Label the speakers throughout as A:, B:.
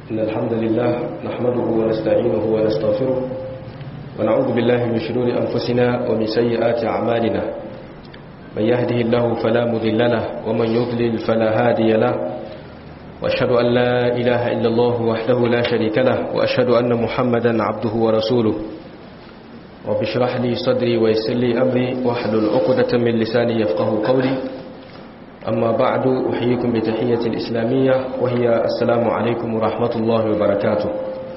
A: إن الحمد لله نحمده ونستعينه ونستغفره ونعوذ بالله من شرور أنفسنا ومن سيئات أعمالنا من يهده الله فلا مضل له ومن يضلل فلا هادي له وأشهد أن لا إله إلا الله وحده لا شريك له وأشهد أن محمدا عبده ورسوله رب اشرح لي صدري ويسر لي أمري واحلل عقدة من لساني يفقه قولي أما بعد أحييكم بتحية الإسلامية وهي السلام عليكم ورحمة الله وبركاته.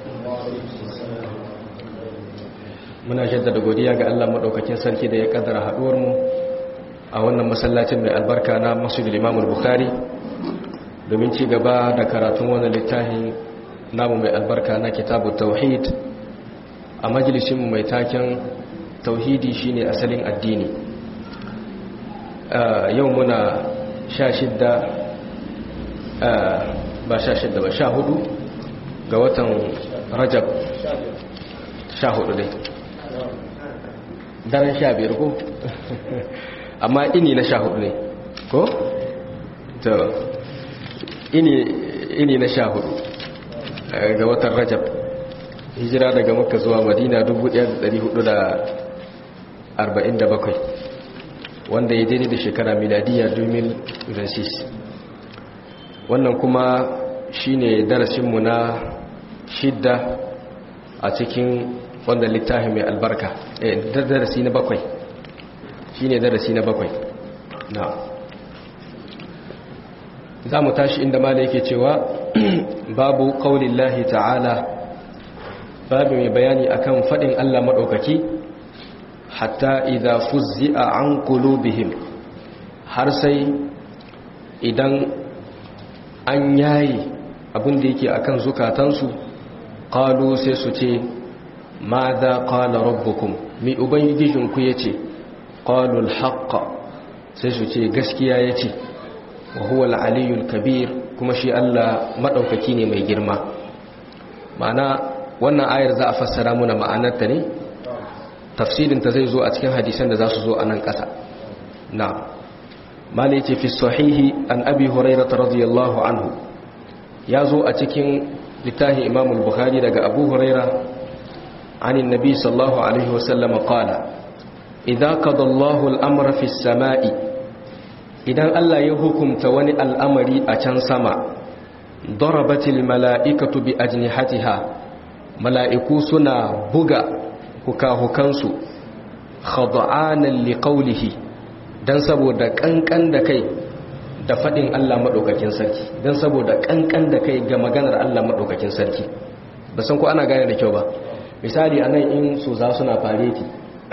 A: muna jaddada godiya ga Allah madaukakin sarki da ya kaddara haduwar mu a wannan masallacin mai albarka na Masjidul Imam Bukhari domin ci gaba da karatun wannan littafin namu mai albarka na Kitabut Tauhid a majalisin mu mai taken tauhidi shine asalin addini. Yau muna 14 ga watan Rajab 14 dai daren 15 ko amma ini na 14 ne ko to ini na 14 ga watan Rajab hijira daga Makka zuwa Madina 1447 wanda ya daidai da shekara miladiya 2006. wannan kuma shine darasinmu na 6 a cikin wanda littafi mai albarka darasi na 7 shine darasi na 7 na za mu tashi inda mala yake cewa babu qaulillahi ta'ala, babu mai bayani akan fadin Allah madaukaki hatta idza fuzzi'a an qulubihim, har sai idan an yayi abin da yake akan zukatansu, qalu sai su ce madha qala rabbukum, mi ubangijinku yace, qalu al-haqqa, sai su ce gaskiya yace, wa huwa al-aliyyul kabir, kuma shi Allah madaukaki ne mai girma. ma'ana wannan ayar za a fassara muna ma'anarta ne, tafsirinta zai zo a cikin hadisan da za su zo a nan ƙasa. na mala yace fi sahihi an abi hurairah radiyallahu anhu, ya zo a cikin littafin Imam al-Bukhari daga Abu Hurairah anin nabi sallallahu alaihi wasallam qala idza qada Allahu al-amra fi as-sama'i, idan Allah ya hukunta wani al'amari a can sama, darabatil mala'ikatu bi ajnihatiha, mala'iku suna buga hukahukansu khada'anan liqaulihi, dan saboda kankan da kai da fadin Allah madaukakin sarki, dan saboda kankan da kai ga maganar Allah madaukakin sarki. ba san ko ana gane da kyau ba. misali anan in su za suna fareti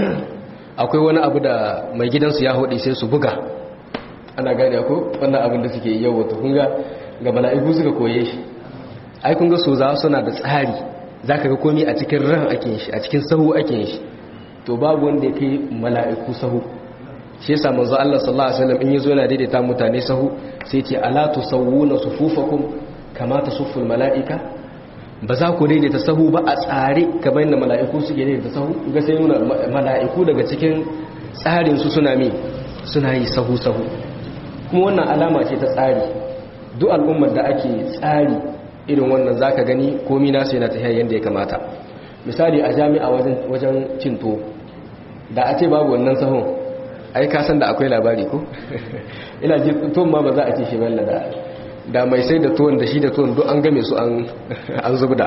A: akwai wani abu da mai gidansu ya hodi sai su buga, ana gane ko wannan abin da suke yi yau to kun ga mala'iku suka koye shi. ai kun ga su za suna da tsari, zaka ga komai a cikin ran ake shi, a cikin sahu ake shi. to babu wanda ya kai mala'iku sahu. shi yasa manzo Allah sallallahu alaihi wasallam in yazo yana daidaita mutane sahu sai ce ala tusawwuna sufufakum kama tasufful mala'ika, ba za ku daidaita sahu ba a tsare kamar yadda mala'iku suke daidaita sahu. ga sai nuna mala'iku daga cikin tsarin su suna yi sahu sahu. kuma wannan alama ce ta tsari. duk al'ummar da ake tsari irin wannan zaka gani komai nasu yana tafiya yanda ya kamata. misali a jami'a wajen cin tuwo, da a ce babu wannan sahun, ai ka san da akwai labari ko ina ji tuwon ma ba za a ce shi balla da mai sai da tuwon da shi da tuwon duk an game su an zubda.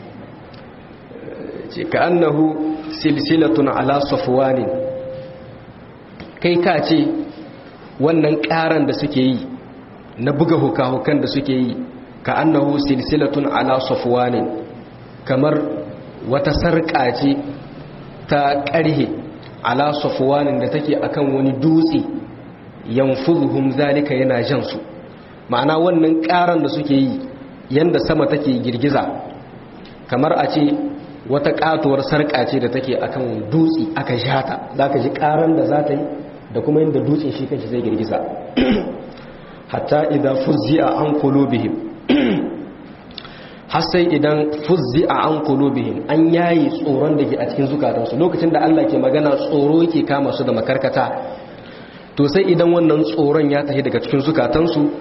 A: ce ka annahu silsilatun ala safwanin, kai ka ce wannan karan da suke yi na buga hukahukan da suke yi, ka annahu silsilatun ala safwanin, kamar wata sarƙa ce ta ƙarhe ala safwanin da take akan wani dutse, yanfuzuhum zalika yana jan su. ma'ana wannan ƙaran da suke yi yanda sama take girgiza, kamar a ce wata katuwar sarƙa ce da take akan dutse aka jata, zaka ji ƙaran da za ta yi da kuma yanda dutsen shi kanshi zai girgiza. hatta idan fuzzi'a an qulubihim, har sai idan fuzzi'a an qulubihim, an yayi tsoron da ke a cikin zukatansu. lokacin da Allah ke magana tsoro yake kama su da makarkata, to sai idan wannan tsoron ya tafi daga cikin zukatansu,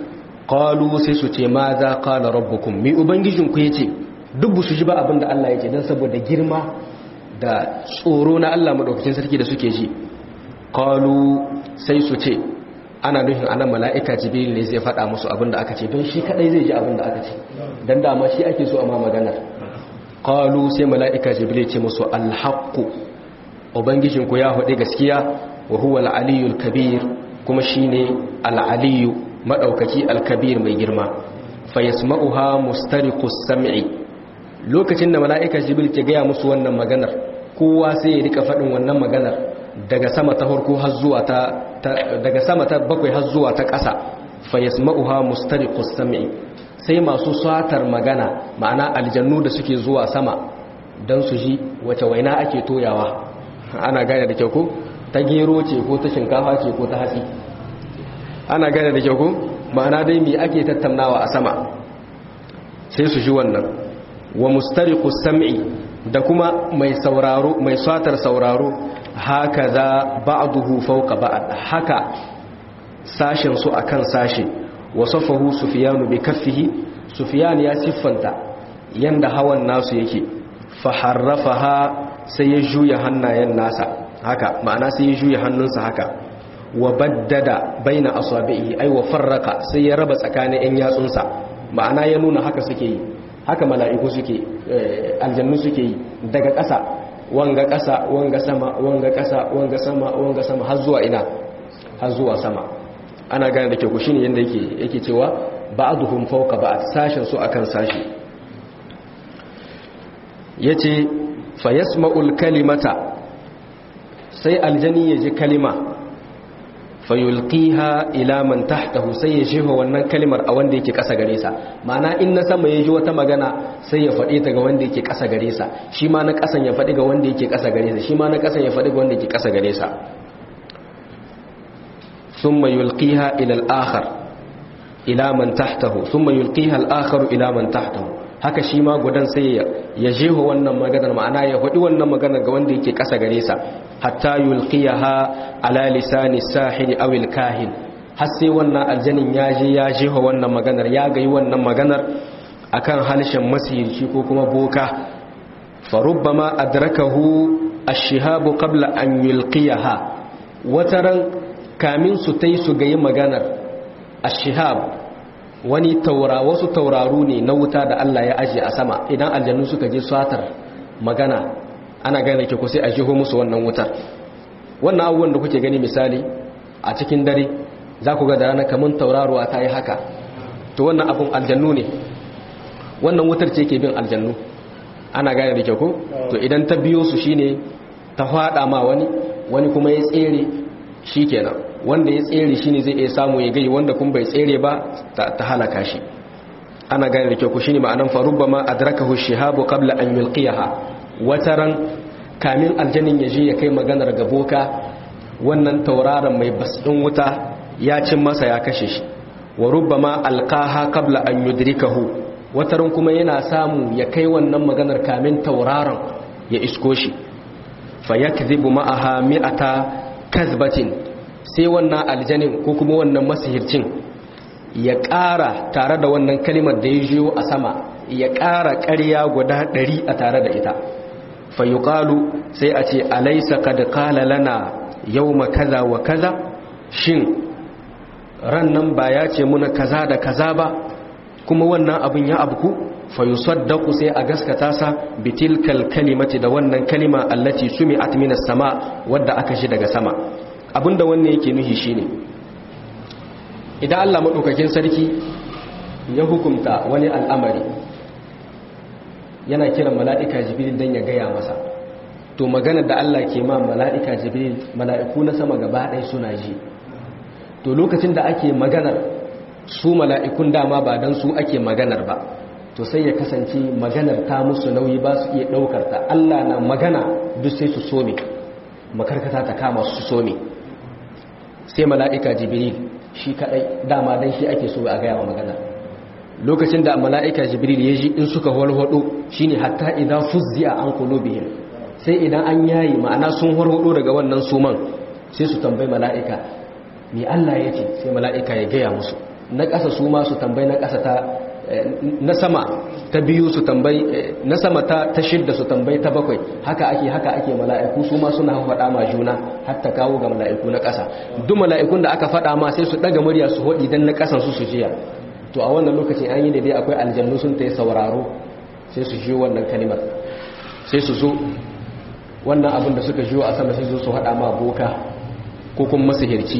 A: qalu sai su ce ma za qala rabbukum mi ubangijinku yace duk su ji ba abinda Allah yake dan saboda girma da tsoro na Allah madaukakin sarki da suke ji qalu sai su ce ana nufin anan mala'ika jibril ne zai faɗa musu abinda aka ce don shi kadai zai ji abinda aka ce dan dama shi ake so a ma magana qalu sai mala'ika jibril ce musu alhaqqu ubangijinku ya hude gaskiya wa huwa al-aliyyul kabir kuma shine al-aliyyu madaukaki al-kabir mai girma fa yasma'uha mustariqus sam'i lokacin da mala'ika jibril ke gaya musu wannan maganar kowa sai ya rika faɗin wannan maganar daga sama ta farko har zuwa daga sama ta bakwai har zuwa ta ƙasa fa yasma'uha mustariqus sam'i sai masu satar magana ma'ana aljannu da suke zuwa sama dan su ji wace waina ake toyawa ana gane da kyau ko ta gero ce ko ta shinkafa ce ko ta hatsi ana gane da kyau ko ma'ana dai me ake tattaunawa a sama sai su ji wannan wa mustariqus sam'i da kuma mai sauraro mai satar sauraro haka za ba'duhu fawqa ba'd haka sashin su akan sashi wasafahu sufyan bi kaffihi sufyan ya siffanta yanda hawan nasu yake fa harrafaha sai ya juya hannayen nasa haka ma'ana sai ya juya hannunsa haka wa baddada baina asabihi ay wa farraqa sai ya raba tsakanin yan yatsunsa ma'ana ya nuna haka suke yi haka mala'iku suke aljannu suke yi daga ƙasa wanga ƙasa wanga sama wanga ƙasa wanga sama wanga sama har zuwa ina har zuwa sama ana gane da ke ku shine yanda yake cewa ba'duhum fawqa ba'd sashin su akan sashi yace fa yasma'ul kalimata sai aljani yaji kalima fayulqiha ila man tahtahu sai ya jefa wannan kalimar a wanda yake kasa gare sa ma'ana in na sama ya ji wata magana sai ya faɗi ta ga wanda yake kasa gare sa shi ma na kasan ya faɗi ga wanda yake kasa gare sa shi ma na kasan ya faɗi ga wanda yake kasa gare sa thumma yulqiha ila al-akhar ila man tahtahu thumma yulqiha al-akhar ila man tahtahu haka shi ma gudan sai ya jefa wannan maganar ma'ana ya faɗi wannan maganar ga wanda yake kasa gare sa hatta yulqiyaha ala lisani sahiri aw al-kahin har sai wannan aljanin ya jefa wannan maganar ya gayi wannan maganar akan halshen masihirci ko kuma boka fa rubbama adrakahu ash-shihab qabla an yulqiyaha wataran kamin su tai su gayi maganar ash-shihab wani wasu tauraru ne na wuta da Allah ya aje a sama idan aljannu suka je satar magana ana gane ke ku sai a jiho musu wannan wutar wannan abubuwan da kuke gani misali a cikin dare za ku ga da rana kamar tauraruwa ta yi haka to wannan abun aljannu ne wannan wutar ce ke bin aljannu ana gane da ke ku to idan ta biyo su shine ta fada ma wani kuma ya tsere shikenan wanda ya tsere shine zai iya samu ya gai wanda kun bai tsere ba ta halaka shi ana gane da kyau ku shine ma'anan farubbama adrakahu shihabu qabla an yulqiyaha wataran kamin aljanin ya je ya kai maganar ga boka wannan tauraron mai basdin wuta ya cin masa ya kashe shi wa rubbama alqaha qabla an yudrikahu wataran kuma yana samu ya kai wannan maganar kamin tauraron ya isko shi fayakdhibu ma'aha mi'ata kazbatin sai wannan aljanin ko kuma wannan masihircin ya ƙara tare da wannan kalimar da ya jiyo a sama ya ƙara ƙarya guda 100 a tare da ita fayuqalu sai a ce alaysa qad qala lana yawma kaza wa kaza shin ran nan ba ya ce muna kaza da kaza ba kuma wannan abin ya abku fayusaddaqu sai a gaskata sa bitilkal kalimati da wannan kalima allati sumi'at minas sama wadda aka shi daga sama abinda wannan yake nuhi shine idan Allah madaukakin sarki ya hukunta wani al'amari yana kiran mala'ika jibril dan ya gaya masa to maganar da Allah ke ma mala'ika jibril mala'iku na sama gaba ɗaya suna ji to lokacin da ake maganar su mala'ikun dama ba dan su ake maganar ba to sai ya kasance maganar ta musu nauyi ba su iya ɗaukar ta Allah na magana duk sai su some makarkata ta kama su some sai mala'ika jibril shi kadai dama dan shi ake so a gaya wa magana lokacin da mala'ika jibril ya ji in suka warwado shine hatta idan fuzzi'a an qulubihim sai idan an yayi ma'ana sun warwado daga wannan suman sai su tambayi mala'ika me Allah yace sai mala'ika ya gaya musu na ƙasa su ma su tambayi na ƙasa na sama ta biyu su tambayi na sama ta shidda su tambayi ta bakwai, haka ake mala'iku su ma suna faɗa ma juna har ta kawo ga mala'iku na ƙasa. Duk mala'ikun da aka faɗa ma sai su ɗaga murya su haɗi don na ƙasan su jiya. To a wannan lokacin an yi da dai akwai aljannu sun ta yi sauraro sai su jiyo wannan kalimar, sai su zo wannan abin da suka jiyo a sama sai su haɗa ma boka ko kuma masihirci.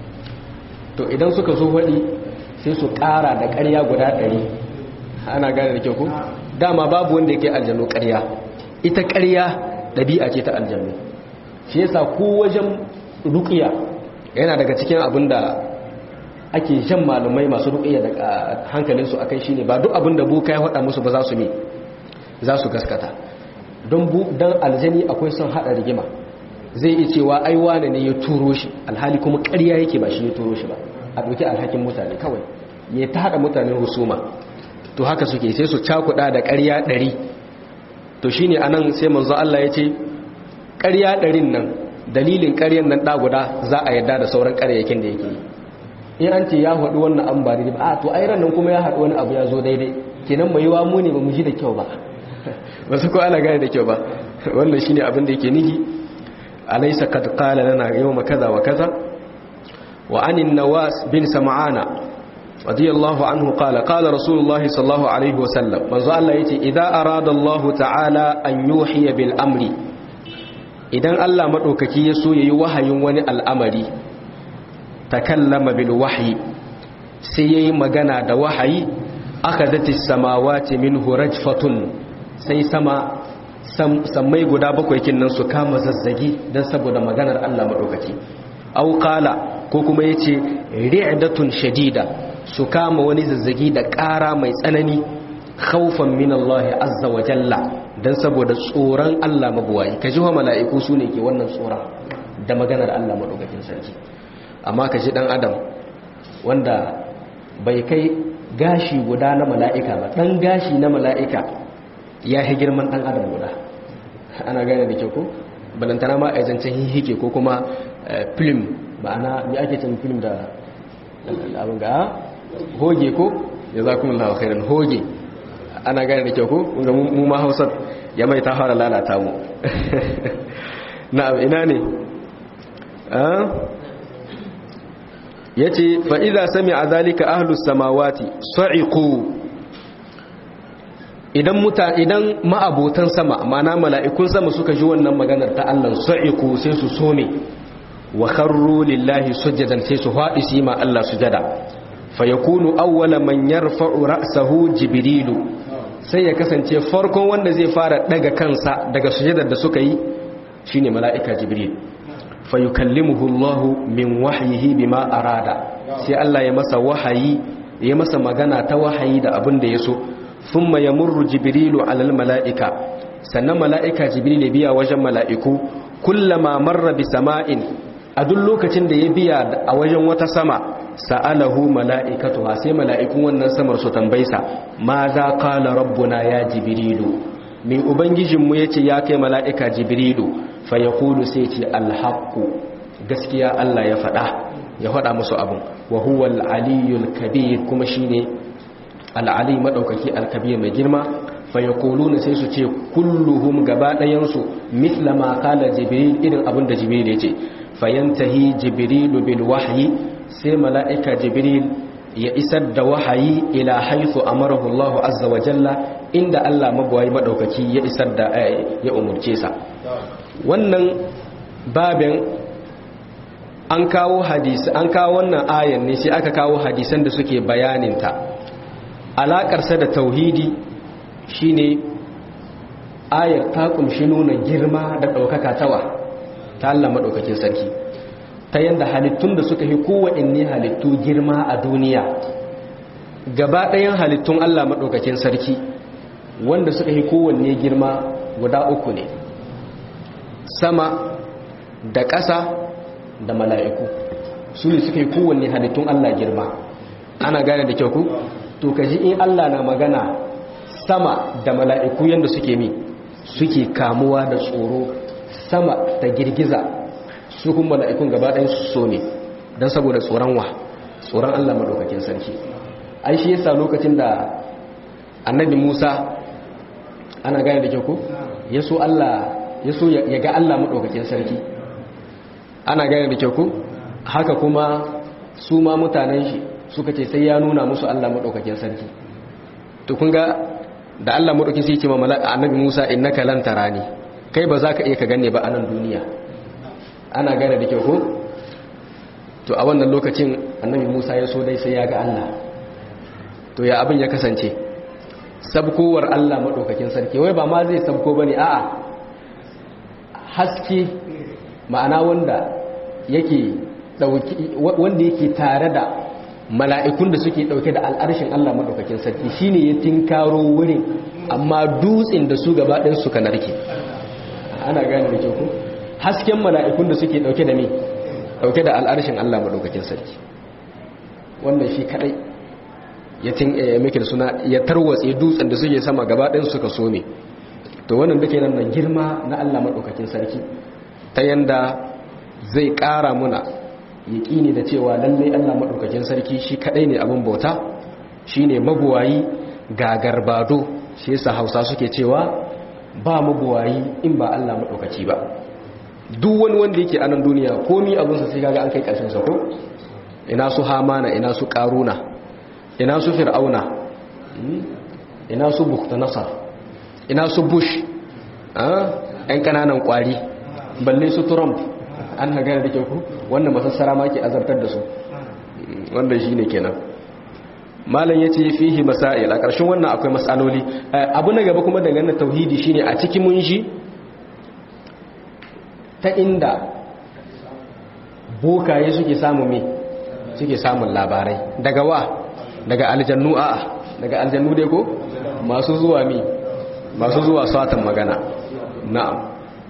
A: To idan suka zo haɗi sai su ƙara da ƙarya guda 100. Ana gane da kyau ku? Dama babu wanda yake aljannu ƙarya. Ita ƙarya ɗabi'a ce ta aljannu. Shi yasa ko wajen ruƙiya yana daga cikin abin da ake jan malumai masu ruƙiya da hankalinsu a kai shine ba duk abin da boka ya faɗa musu ba za su gaskata. Don aljani akwai son haɗa rigima. Zai iya cewa ai wane ne ya turo shi, alhali kuma ƙarya yake ba shi ya turo shi ba. A ɗauki alhakin mutane kawai ya ta haɗa mutanen husuma. To haka suke sai su cakuɗa da ƙarya 100. To shine anan sai manzo Allah ya ce ƙarya 100 nan dalilin ƙaryan nan guda za a yarda da sauran ƙaryakin da yake. In an ce ya haɗu wannan an ba daidai ba, to ai ran nan kuma ya haɗu wani abu ya zo daidai, kenan mai yiwa mu ne ba mu ji da kyau ba. Ba su ko ana gane da kyau ba. Wannan shine abin da yake nihi. Alaysa qad qala lana yawma kaza wa kaza. وعن النواس بن سمعان رضي الله عنه قال رسول الله صلى الله عليه وسلم من ذا الله يتي إذا أراد الله تعالى أن يوحي بالأمر إذن الله مدوككي يسو يوحي وني الأمر تكلم بالوحي سيي مغانا دا وحي أخذت السماوات منه رجفة سي sammai guda bakwai kinnan su kama zazzagi don saboda maganar Allah madaukaki. Au qala ko kuma yace ri'datun shadida su kama wani zazzagi da ƙara mai tsanani khawfan min Allah azza wa jalla dan saboda tsoron Allah mabuwayi. Kaji wa mala'iku sune ke wannan tsoron da maganar Allah madaukakin sarki. Amma kaji dan adam wanda bai kai gashi guda na mala'ika ba, dan gashi na mala'ika ya hi girman dan adam guda. Ana gane da kyau ko balantana ma a zancen hihike ko kuma film, ma'ana mai ake cin film da abin ga hoge ko ya za kuma lawa khairan hoge. Ana gane da kyau ko ga mu ma hausar ya mai ta fara lalata mu. Na'am, ina ne ya ce fa'iza sami a zalika ahlus samawati sa'iku. Idan ma'abotan sama mana mala'ikun sama suka ji wannan maganar ta Allah sa'iku sai su some wa kharru lillahi sujadan sai su faɗi su yi ma Allah sujada. Fa yakunu awwala man yarfa'u ra'sahu jibrilu, sai ya kasance farkon wanda zai fara daga kansa daga sujadar da suka yi shine mala'ika jibril. Fa yukallimuhu Allah min wahyihi bima arada, sai Allah ya masa wahayi, ya masa magana ta wahayi da abin da ya so. Thumma yamurru jibrilu alal mala'ika, sannan mala'ika jibril ya biya wajen mala'iku. Kullama marra bi sama'in, a duk lokacin da ya biya a wajen wata sama, sa'alahu mala'ikatuha, sai mala'ikun wannan samar su tambaysa, ma za qala rabbuna ya jibrilu, min ubangijinmu yace ya kai mala'ika jibrilu. Fa yaqulu sai ce alhaqqu, gaskiya Allah ya faɗa musu abun. Wa huwa al-aliyyul kabir, kuma shine al-ali madaukaki al-kabir mai girma. Fa yaquluna sai su ce kulluhum gaba ɗayan su mithla ma qala jibril, irin abin da jibril yace. Fayantahi jibrilu bil wahyi, sai mala'ika jibril ya isar da wahayi ila haythu amarahu Allah azza wa jalla, inda Allah magwayi madaukaki ya isar da ya umurce sa. Wannan babin an kawo hadisi, an kawo wannan ayan ne sai aka kawo hadisan da suke bayaninta. Alakarsa da tauhidi shine ayar ta kumshi nuna girma da ɗaukaka ta Allah maɗaukakin sarki, ta yadda halittun da suka yi kowaɗanne halittu girma a duniya, gaba ɗayan halittun Allah maɗaukakin sarki wanda suka yi kowanne girma guda uku ne: sama da ƙasa da mala'iku. Su ne suka yi kowanne halittun Allah girma. Ana gane da kyau ku? To kaji in Allah na magana, sama da mala'iku yadda suke kamuwa da tsoro, sama ta girgiza, su kuma mala'ikun gaba ɗayan su so ne don saboda tsoron tsoron Allah madaukakin sarki ai shi yasa lokacin da annabi Musa ana gane da kyau ko yaso ya ga Allah madaukakin sarki ana gane da kyau ko haka kuma su ma mutanen shi suka ce sai ya nuna musu Allah madaukakin sarki to kun ga da Allah madaukakin sarki ce ma annabi Musa innaka lan tarani kai ba za ka iya ka ganne ba a nan duniya ana gane da kyau ko to a wannan lokacin annabi Musa ya so dai sai ya ga Allah to ya abin ya kasance sabkowar Allah madaukakin sarki wai ba ma zai sabko bane a'a haske ma'ana wanda yake tare da mala'ikun da suke dauke da al'arshin Allah madaukakin sarki shine ya tinkaro wurin amma dutsen da su gaba ɗayan suka narke ana gane da kyau ko hasken mala'ikun da suke dauke da me dauke da al'arshin Allah madaukakin sarki wannan shi kadai ya suna ya tarwatse dutsen da suke sama gaba ɗin suka so ne to wannan dake nan da girma na Allah madaukakin sarki ta yanda zai ƙara muna yaƙini da cewa lallai Allah madaukakin sarki shi kadai ne abin bauta shine mabuwayi gagarbado shi yasa Hausa suke cewa ba mabuwayi in ba Allah madaukaki ba duk wani wanda yake a nan duniya komi abinsa sai kaga an kai ƙarshen sa ko ina su Hamana ina su Karuna ina su Fir'auna ina su Bukhtanasar ina su Bush ɗan ƙananan ƙwari balle su Trump an hagara da ke ku wannan masassara ma ke azabtar da su wanda shi ne kenan malam ya ce fihi masail a ƙarshen wannan akwai matsaloli abu na gaba kuma dangane tauhidi shine a cikin mun shi ta inda bokaye suke samun labarai daga wa daga aljannu daga aljannu dai ko masu zuwa satan magana na'am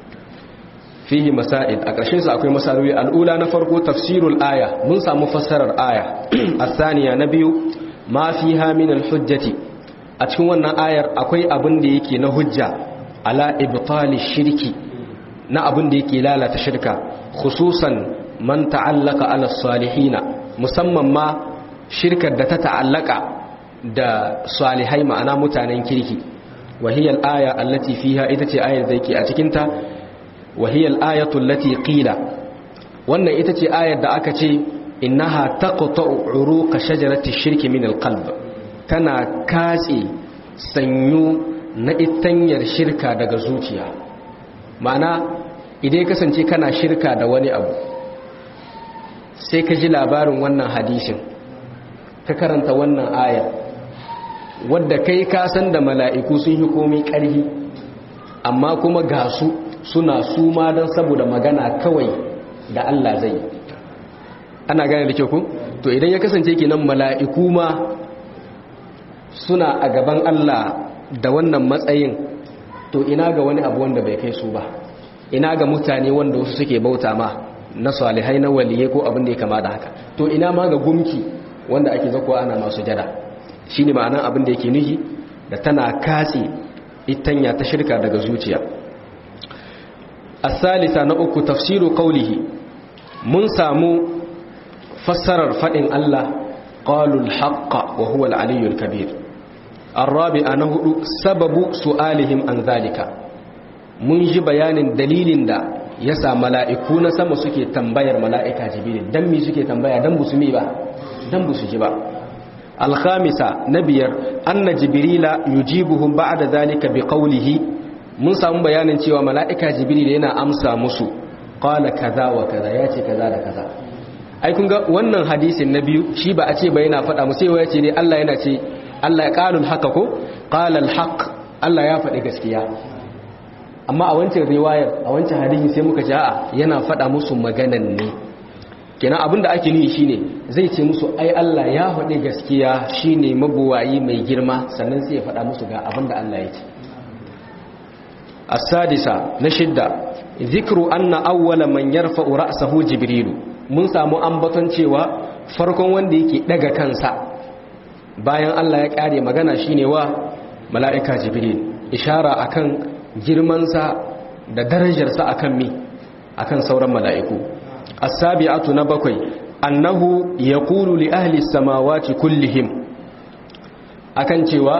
A: fihi masail a ƙarshen sa akwai masaloli al'ula na farko tafsirul aya mun samu fassarar aya asaniya na biyu ma fiha min al-hujjati a cikin wannan ayar akwai abin da yake na hujja ala ibtali shirki na abin da yake lalata shirka khususan man ta'allaka ala salihina musamman ma shirkar da ta ta'allaka da salihai ma'ana mutanen kirki wahiyal aya allati fiha ita ce ayar da yake a cikin ta wahiyal ayatu allati qila wannan ita ce ayar da aka ce innaha taqta'u uruqa shajarati shirki min alqalb tana katse sanyu na itanyar shirka daga zuciya ma'ana idan kasance kana shirka da wani abu sai ka ji labarin wannan hadisin ka karanta wannan ayar wadda kai ka san da mala'iku sun yi komai ƙarfi amma kuma ga su suna suma don saboda magana kawai da Allah zai ana gane da kyau ku to idan ya kasance kenan mala'iku ma suna a gaban Allah da wannan matsayin to ina ga wani abu wanda bai kai su ba ina ga mutane wanda wasu suke bauta ma na salihai na waliye ko abin da ya kama da haka to ina ma ga gumki wanda ake zakowa ana masu jada shine ma'anar abin da yake nuhi da tana katse itanya ta shirka daga zuciya as-salisa na uku tafsiru qawlihi mun samu fassarar fadin Allah qalul haqqa wa huwa al-aliyyul kabir ar-rabi'a na hudu sababu su'alihim an zalika mun ji bayanin dalilin da yasa mala'iku na sama suke tambayar mala'ika jibril dan me suke tambaya dan busu mi ba dan busu ji ba al-khamisa nabiyar anna jibrila yujibuhum ba'da zalika biqawlihi mun samu bayanin cewa mala'ika jibril yana amsa musu qala kaza wa kaza yace kaza da kaza ai kun ga wannan hadisin na biyu shi ba a ce ba yana faɗa musu sai yace ne Allah yana ce Allah ya qalul haqqa ko qala al-haqq Allah ya faɗi gaskiya amma a wancan riwayar a wancan hadisi sai muka ce a'a yana faɗa musu maganan ne kenan abinda ake nufi shine zai ce musu ai Allah ya faɗi gaskiya shine mabuwayi mai girma sannan sai ya faɗa musu ga abinda Allah ya ce as-sadisa na shidda zikru anna awwala man yarfa'u ra'sahu jibrilu mun samu ambaton cewa farkon wanda yake daga kansa bayan Allah ya kare magana shine wa mala'ika jibril ishara akan girmansa da darajarsa akan mi akan sauran mala'iku as-sabi'atu na bakwai annahu yaqulu li ahli samawati kullihim akan cewa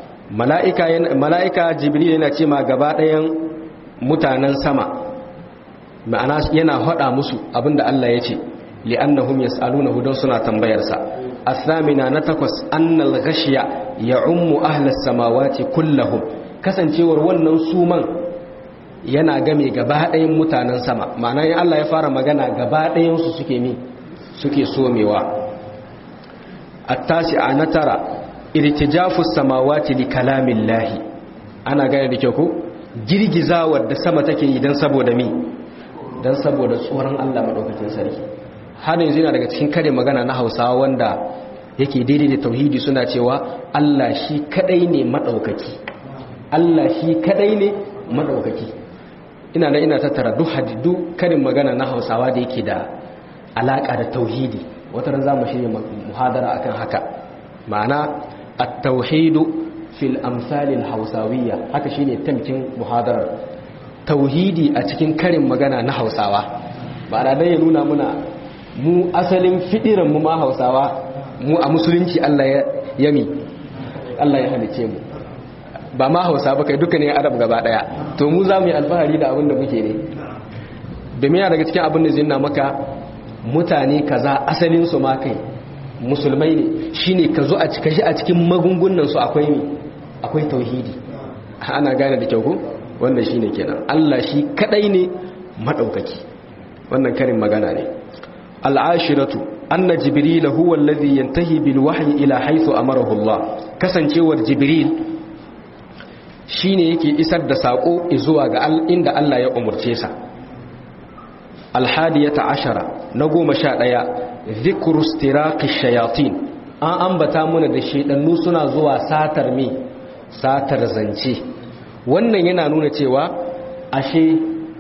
A: mala'ika jibril yana ce ma gaba ɗayan mutanen sama, ma'ana yana faɗa musu abinda Allah ya ce li'annahum yas'alunahu don suna tambayarsa. athamina na takwas annal ghashiya ya'ummu ahli samawati kullahum, kasancewar wannan suman yana game gaba ɗayan mutanen sama, ma'ana in Allah ya fara magana gaba ɗayan su suke somewa. at-tasi'a na tara irtijafu samawati li kalamillahi, ana gane da kyau ko girgizawar da sama take yi dan saboda tsoron Allah madaukakin sarki. har yanzu yana daga cikin kare magana na Hausawa wanda yake daidai da tauhidi, suna cewa Allah shi kadai ne madaukaki, Allah shi kadai ne madaukaki. ina tattara duk karin magana na Hausawa da yake da alaka da tauhidi, wata ran zamu shirye muhadara akan haka. ma'ana at-tauhidu fil amsalil hausawiyya, haka shine tamkin muhadarar tauhidi a cikin karin magana na Hausawa. ba da ya nuna muna mu asalin fidiran mu ma Hausawa, mu a musulunci Allah ya halice mu, ba ma Hausa ba kai dukkanin Arab gaba daya. to mu za mu yi alfahari da abin da muke ne, domin daga cikin abin da zai nuna maka mutane kaza asalin su ma kai musulmai ne, shine ka zo a cikin magungunan su akwai tauhidi. ana gane da kyau ko wanda shine kenan Allah shi kadai ne madaukaki. wannan karin magana ne. al'ashiratu anna jibril huwa alladhi yantahi bil wahyi ila haythu amarahu Allah, kasancewar jibril shine yake isar da sako zuwa ga inda Allah ya umurce sa. al-hadiyata ashara na 11 dhikru istiraqi shayatin, an ambata mana da shedannu suna zuwa satar zance. wannan yana nuna cewa ashe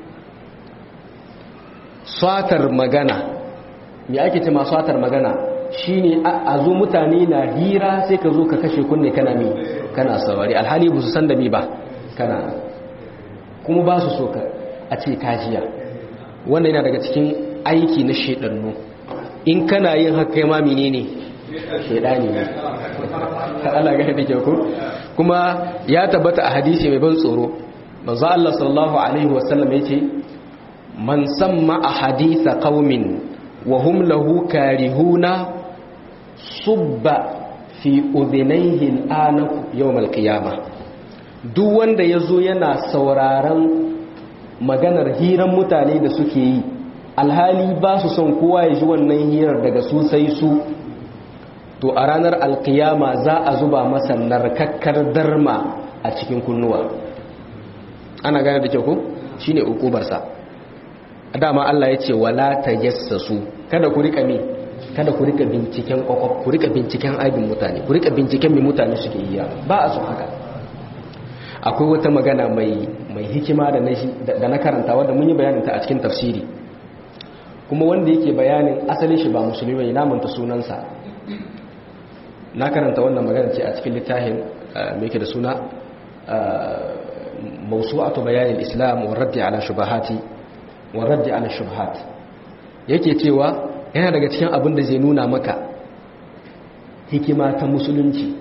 A: satar magana, me ake ce ma satar magana shine a zo mutane na hira sai ka zo ka kashe kunne kana saurari, alhali ba su san da mi ba kana, kuma ba su so ka a ce kajiya. wannan yana daga cikin aiki na shedannu. in kana yin haka kai ma menene shedani ne. Allah ga da kyau ko. kuma ya tabbata a hadisi mai ban tsoro, manzo Allah sallallahu alaihi wasallam yace man samma ahaditha qaumin wa hum lahu karihuna subba fi udhinayhi al'anaku yawm al-qiyamah. duk wanda yazo yana sauraron maganar hiran mutane da suke yi, alhali ba su son kowa ya ji wannan hirar daga su sai su, to a ranar alkiyama za a zuba masa narkakkar darma a cikin kunnuwa. ana gane da kyau ko shine ukubarsa. dama Allah ya ce wala tajassasu, kada ku rika binciken kwakwaf, ku rika binciken aibin mutane, ku rika binciken mai mutane suke yi, ba a son haka. akwai wata magana mai hikima da na karanta wadda mun yi bayanin ta a cikin tafsiri, kuma wanda yake bayanin asalin shi ba musulmi bai, na manta sunansa. na karanta wannan magana ce a cikin littafin mai ke da suna mawsu'atu bayanil islam wa raddi ala shubuhat. yake cewa yana daga cikin abin da zai nuna maka hikima ta musulunci,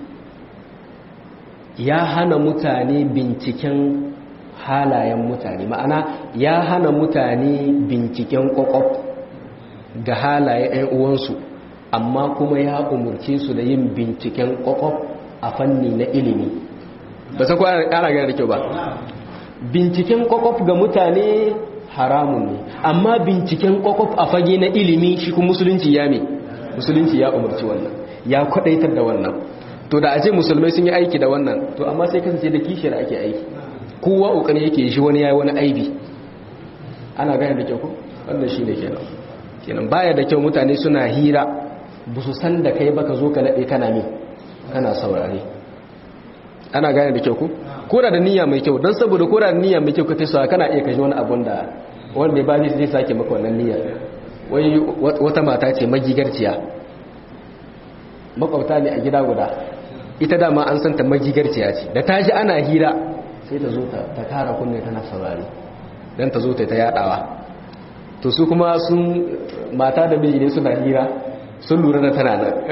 A: ya hana mutane binciken halayen mutane, ma'ana ya hana mutane binciken kwakwaf ga halayen 'yan uwansu, amma kuma ya umurce su da yin binciken kwakwaf a fanni na ilimi. ba sa kuwa ana gane da kyau ba. binciken kwakwaf ga mutane haramun ne, amma binciken kwakwaf a fage na ilimi shi kuma musulunci ya umurci wannan, ya kwadaitar da wannan. to da aje musulmai sun yi aiki da wannan, to amma sai kasance da kishiyar ake aiki, kowa kokari yake shi wani yayi wani aibi. ana gane da kyau ko wannan shine kenan baya da kyau mutane suna hira ba su san da kai ba ka zo ka nade kana saurare. ana gane da kyau ko koda da niyya mai kyau, don saboda koda da niyya mai kyau ka taisa kana iya kaji wani abun da wanda ba zai sake maka wannan niyya. wai wata mata ce magigarciya, makwabta ne a gida guda, ita dama an santa magigarciya ce, da ta ji ana hira sai ta zo ta kara kunne tana saurari don ta zo ta yadawa. to su kuma sun mata da miji ne suna hira sun lura da tana nan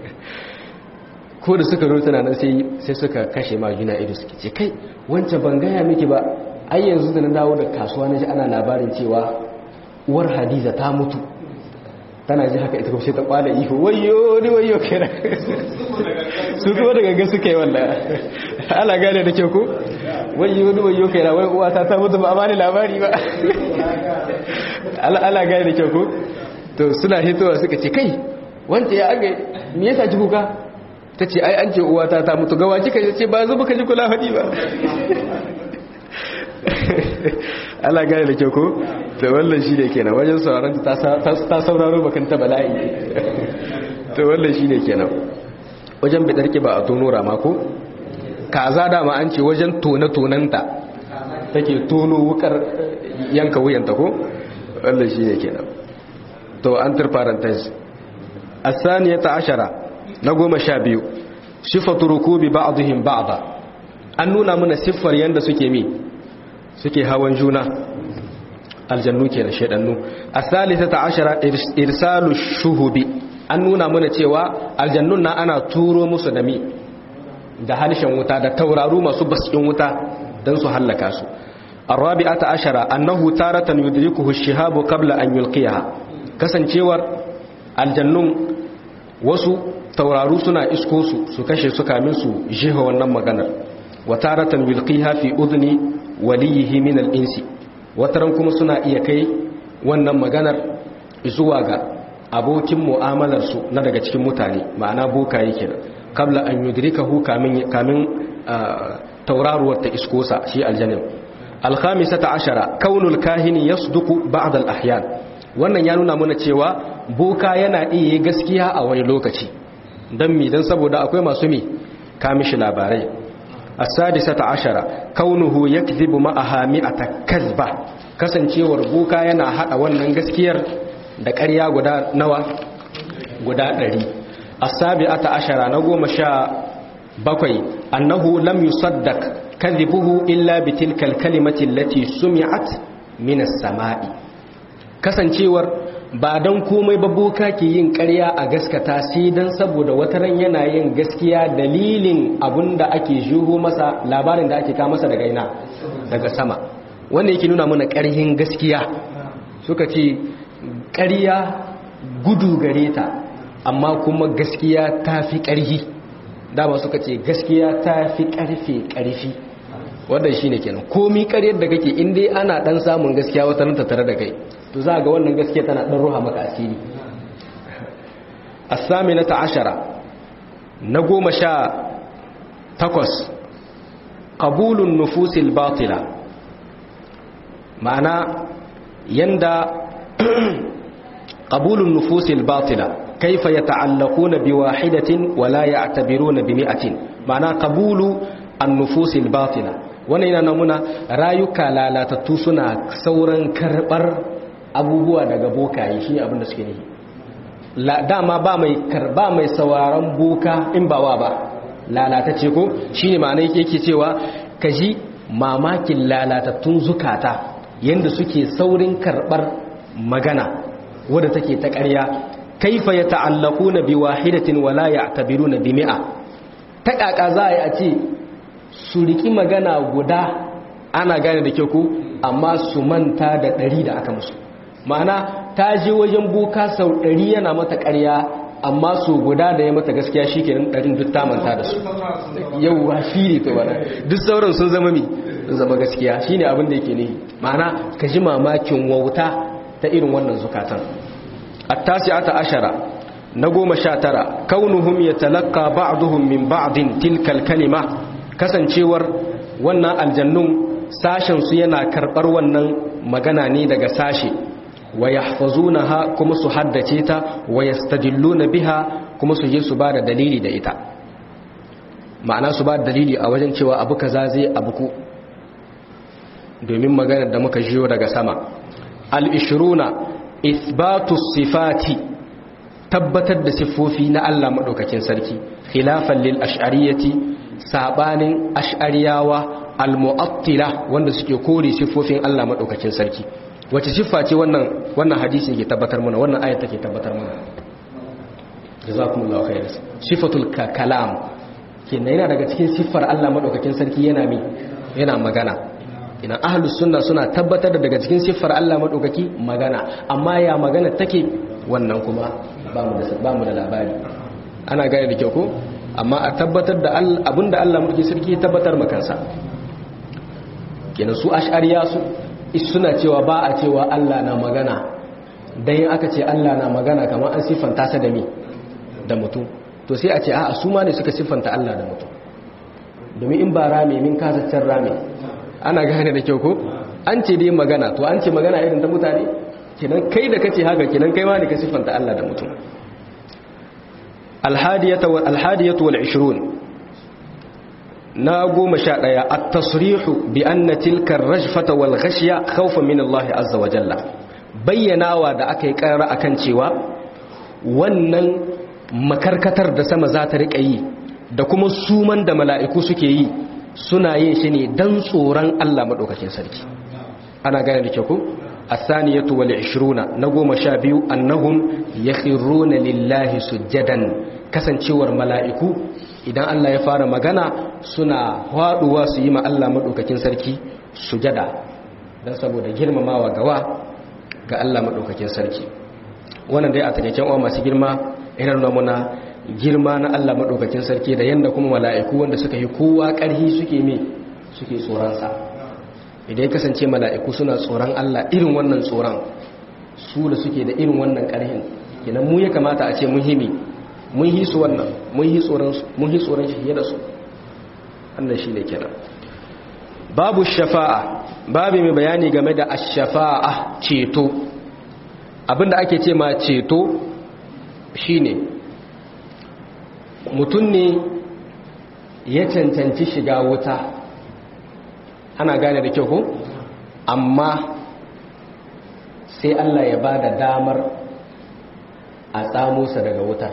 A: ko da suka zo tana nan sai suka kashe ma juna ido suke ce kai wancan ban gaya miki ba ai yanzu da na dawo da kasuwa na ji ana labarin cewa uwar Hadiza ta mutu tana ji haka ita kuma sai ta kwala ihu wayo ni wayo kenan su kuma daga ga suka yi wallahi ala gane da kyau ko wayo ni wayo kenan wai uwa ta mutu ba amani labari ba ala gane da kyau ko to suna hitowa suka ce kai wanda ya aga me yasa ki kuka tace ai an ce uwa ta mutu gawa kika ce ba zuba ka ji kula hadi ba ala gane da kyau ko to wannan shi ne kenan wajen sauraron ta sauraro bakan ta bala'i to wannan shi ne kenan wajen bidar ba a tono rama ko kaza dama an ce wajen tone-tonenta take tono wukar yanka wuyanta ko wannan shi ne kenan to an turfarantaz asaniyata ashara na 12 sifatu rukubi ba'dihim ba'da an nuna mana siffar yanda suke hawan juna aljannu kenan shedannu as-salisata ashara irsalu shuhubi an nuna mana cewa aljannun na ana turo musu da halshen wuta da tauraru masu baskin wuta dan su hallaka su ar-rabi'ata ashara annahu taratan yudrikuhu ash-shihabu qabla an yulqiyaha kasancewar aljannun wasu tauraru suna isko su kashe su kamin su jiha wannan maganar wa taratan yulqiha fi udni waliyihi min al-insi wataran kuma suna iya kai wannan maganar zuwa ga abokin mu'amalarsu na daga cikin mutane ma'ana bokaye kenan kabla an yudrikahu kamin tauraruwar ta iskosa shi aljannin al-khamisata ashara kaunul kahini yasduqu ba'd al-ahyan wannan ya nuna mana cewa boka yana iya gaskiya a wani lokaci dan saboda akwai masu kamishi labarai as-sadisata ashara kaunuhu yakdhibu ma'aha mi'ata kazba kasancewar boka yana hada wannan gaskiyar da ƙarya guda nawa guda 100 as-sabi'ata ashara na 17 annahu lam yusaddaq kadhibuhu illa bitilka al-kalimati allati sumi'at min as-sama'i kasancewar ba dan komai ba boka ke yin ƙarya a gaskata sai dan saboda wataran yana yin gaskiya dalilin abinda ake juho masa labarin da ake ka masa daga sama wanda yake nuna mana ƙarhin gaskiya suka ce ƙarya gudu gare ta amma kuma gaskiya ta fi ƙarhi dama suka ce gaskiya ta fi ƙarfi wanda shi ne kenan komi ƙaryar da kake inda ana ɗan samun gaskiya wata nan tare da kai to za ga wannan gaskiya tana ɗan ruha maka asiri as-saminata ashara na 18 qabulun nufusil batila ma'ana yanda qabulun nufusil batila kaifa yata'allaquna biwahidatin wa la ya'tabiruna bimi'atin ma'ana qabulu an-nufusil batila wannan yana namuna rayuka lalatattu suna sauran karbar abubuwa daga bokaye shi abin da suke yi dama ba mai sauraron boka in ba wa ba lalatacce ko shine ma'ana yake cewa kaji mamakin lalatattun zukata yanda suke saurin karbar magana wadda take ta ƙarya kaifa yata'allaquna biwahidatin wala ya'tabiruna bimi'a ta kaka za a ce su riki magana guda ana gane da kyau ko amma su manta da 100 da aka musu ma'ana ta je wajen boka sau 100 yana mata ƙarya amma su guda da ya mata gaskiya shikenan 100 duk ta manta da su yauwa shi ne to bana duk sauran sun zama gaskiya shine abin da yake ne ma'ana ka ji mamakin wauta ta irin wannan zukatan at-tasi'ata ashara na 19 kaunuhum yatalaqqa ba'dhum min ba'din tilka al-kalima kasancewar wannan aljannun sashen su yana karbar wannan magana ne daga sashe wa yahfazunaha kuma su haddace ta wa yastadilluna biha kuma su je su ba da dalili da ita ma'ana su ba da dalili a wajen cewa abu kaza zai abuku domin maganar da muka jiyo daga sama al-ishruna ithbatu sifati tabbatar da siffofi na Allah madaukakin sarki khilafan lil ash'ariyati sabanin ash'ariyawa al-mu'attila wanda suke kore siffofin Allah madaukakin sarki wace siffa ce wannan hadisi ke tabbatar mana, wannan ayat take tabbatar mana? Jazakumullahu khairan. Sifatul kalam kenan yana daga cikin siffar Allah madaukakin sarki yana magana. Ina ahlus sunna suna tabbatar da daga cikin siffar Allah madaukaki magana, amma ya magana take wannan kuma ba mu da labari. Ana gane da kyau ko? Amma a tabbatar da abinda Allah madaukakin sarki ya tabbatar makansa. Kenan su ash'ariya suna cewa ba a cewa Allah na magana, dan aka ce Allah na magana kamar an siffanta sa da mutum, to sai a ce a su ma ne suka siffanta Allah da mutum, domin in ba rame min kasaccen rame. Ana gane da kyau ko? An ce dai magana, to an ce magana irin ta mutane, kenan kai da kace haka kenan kai ma ne ka siffanta Allah da mutum. Alhadiyatu wal 20 na 11 at-tasrihu bi anna tilka ar-rajfata wal ghashya khawfan min Allah azza wa jalla. Bayyanawa da aka yi ƙara akan cewa wannan makarkatar da sama za ta riƙa yi da kuma suman da mala'iku suke yi suna yin shi ne don tsoron Allah maɗaukakin sarki. Ana gane da kyau ku? As-saniyatu wal 20 na 12 annahum yakhruna lillahi sujjadan, kasancewar mala'iku idan Allah ya fara magana suna haɗuwa su yi ma Allah maɗaukakin sarki sujada don saboda girmamawa ga Allah maɗaukakin sarki. Wannan dai a takaicen uwa masu girma ina nuna muna girma na Allah maɗaukakin sarki da yadda kuma mala'iku wanda suka yi kowa ƙarhi suke tsoronsa. Idan ya kasance mala'iku suna tsoron Allah irin wannan tsoron, su da suke da irin wannan ƙarhin, kenan mu ya kamata a ce mun yi su wannan, mun yi tsoron shi fiye da su. Wannan shi ne kenan. Babu shafa'a, babu mai bayani game da ash-shafa'a, ceto. Abinda ake ce ma ceto shine mutum ne ya cancanci shiga wuta, ana gane da kyau ko? Amma sai Allah ya ba da damar a tsamosa daga wutar,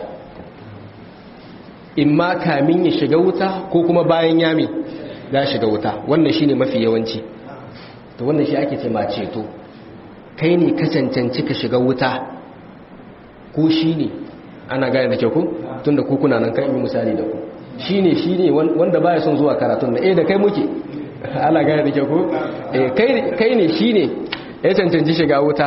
A: imma kamin ya shiga wuta ko kuma bayan yami ya shiga wuta. Wannan shine mafi yawanci, to wannan shi ake ce ma ceto. Kai ne ka cancanci ka shiga wuta ko shi ne? Ana gane da kyau ku? Tunda ku kuna nan kan yi misali da ku. Shi ne wanda baya son zuwa karatun da da kai muke. Ana gane da kyau ku? Kai ne shi ne ya cancanci shiga wuta.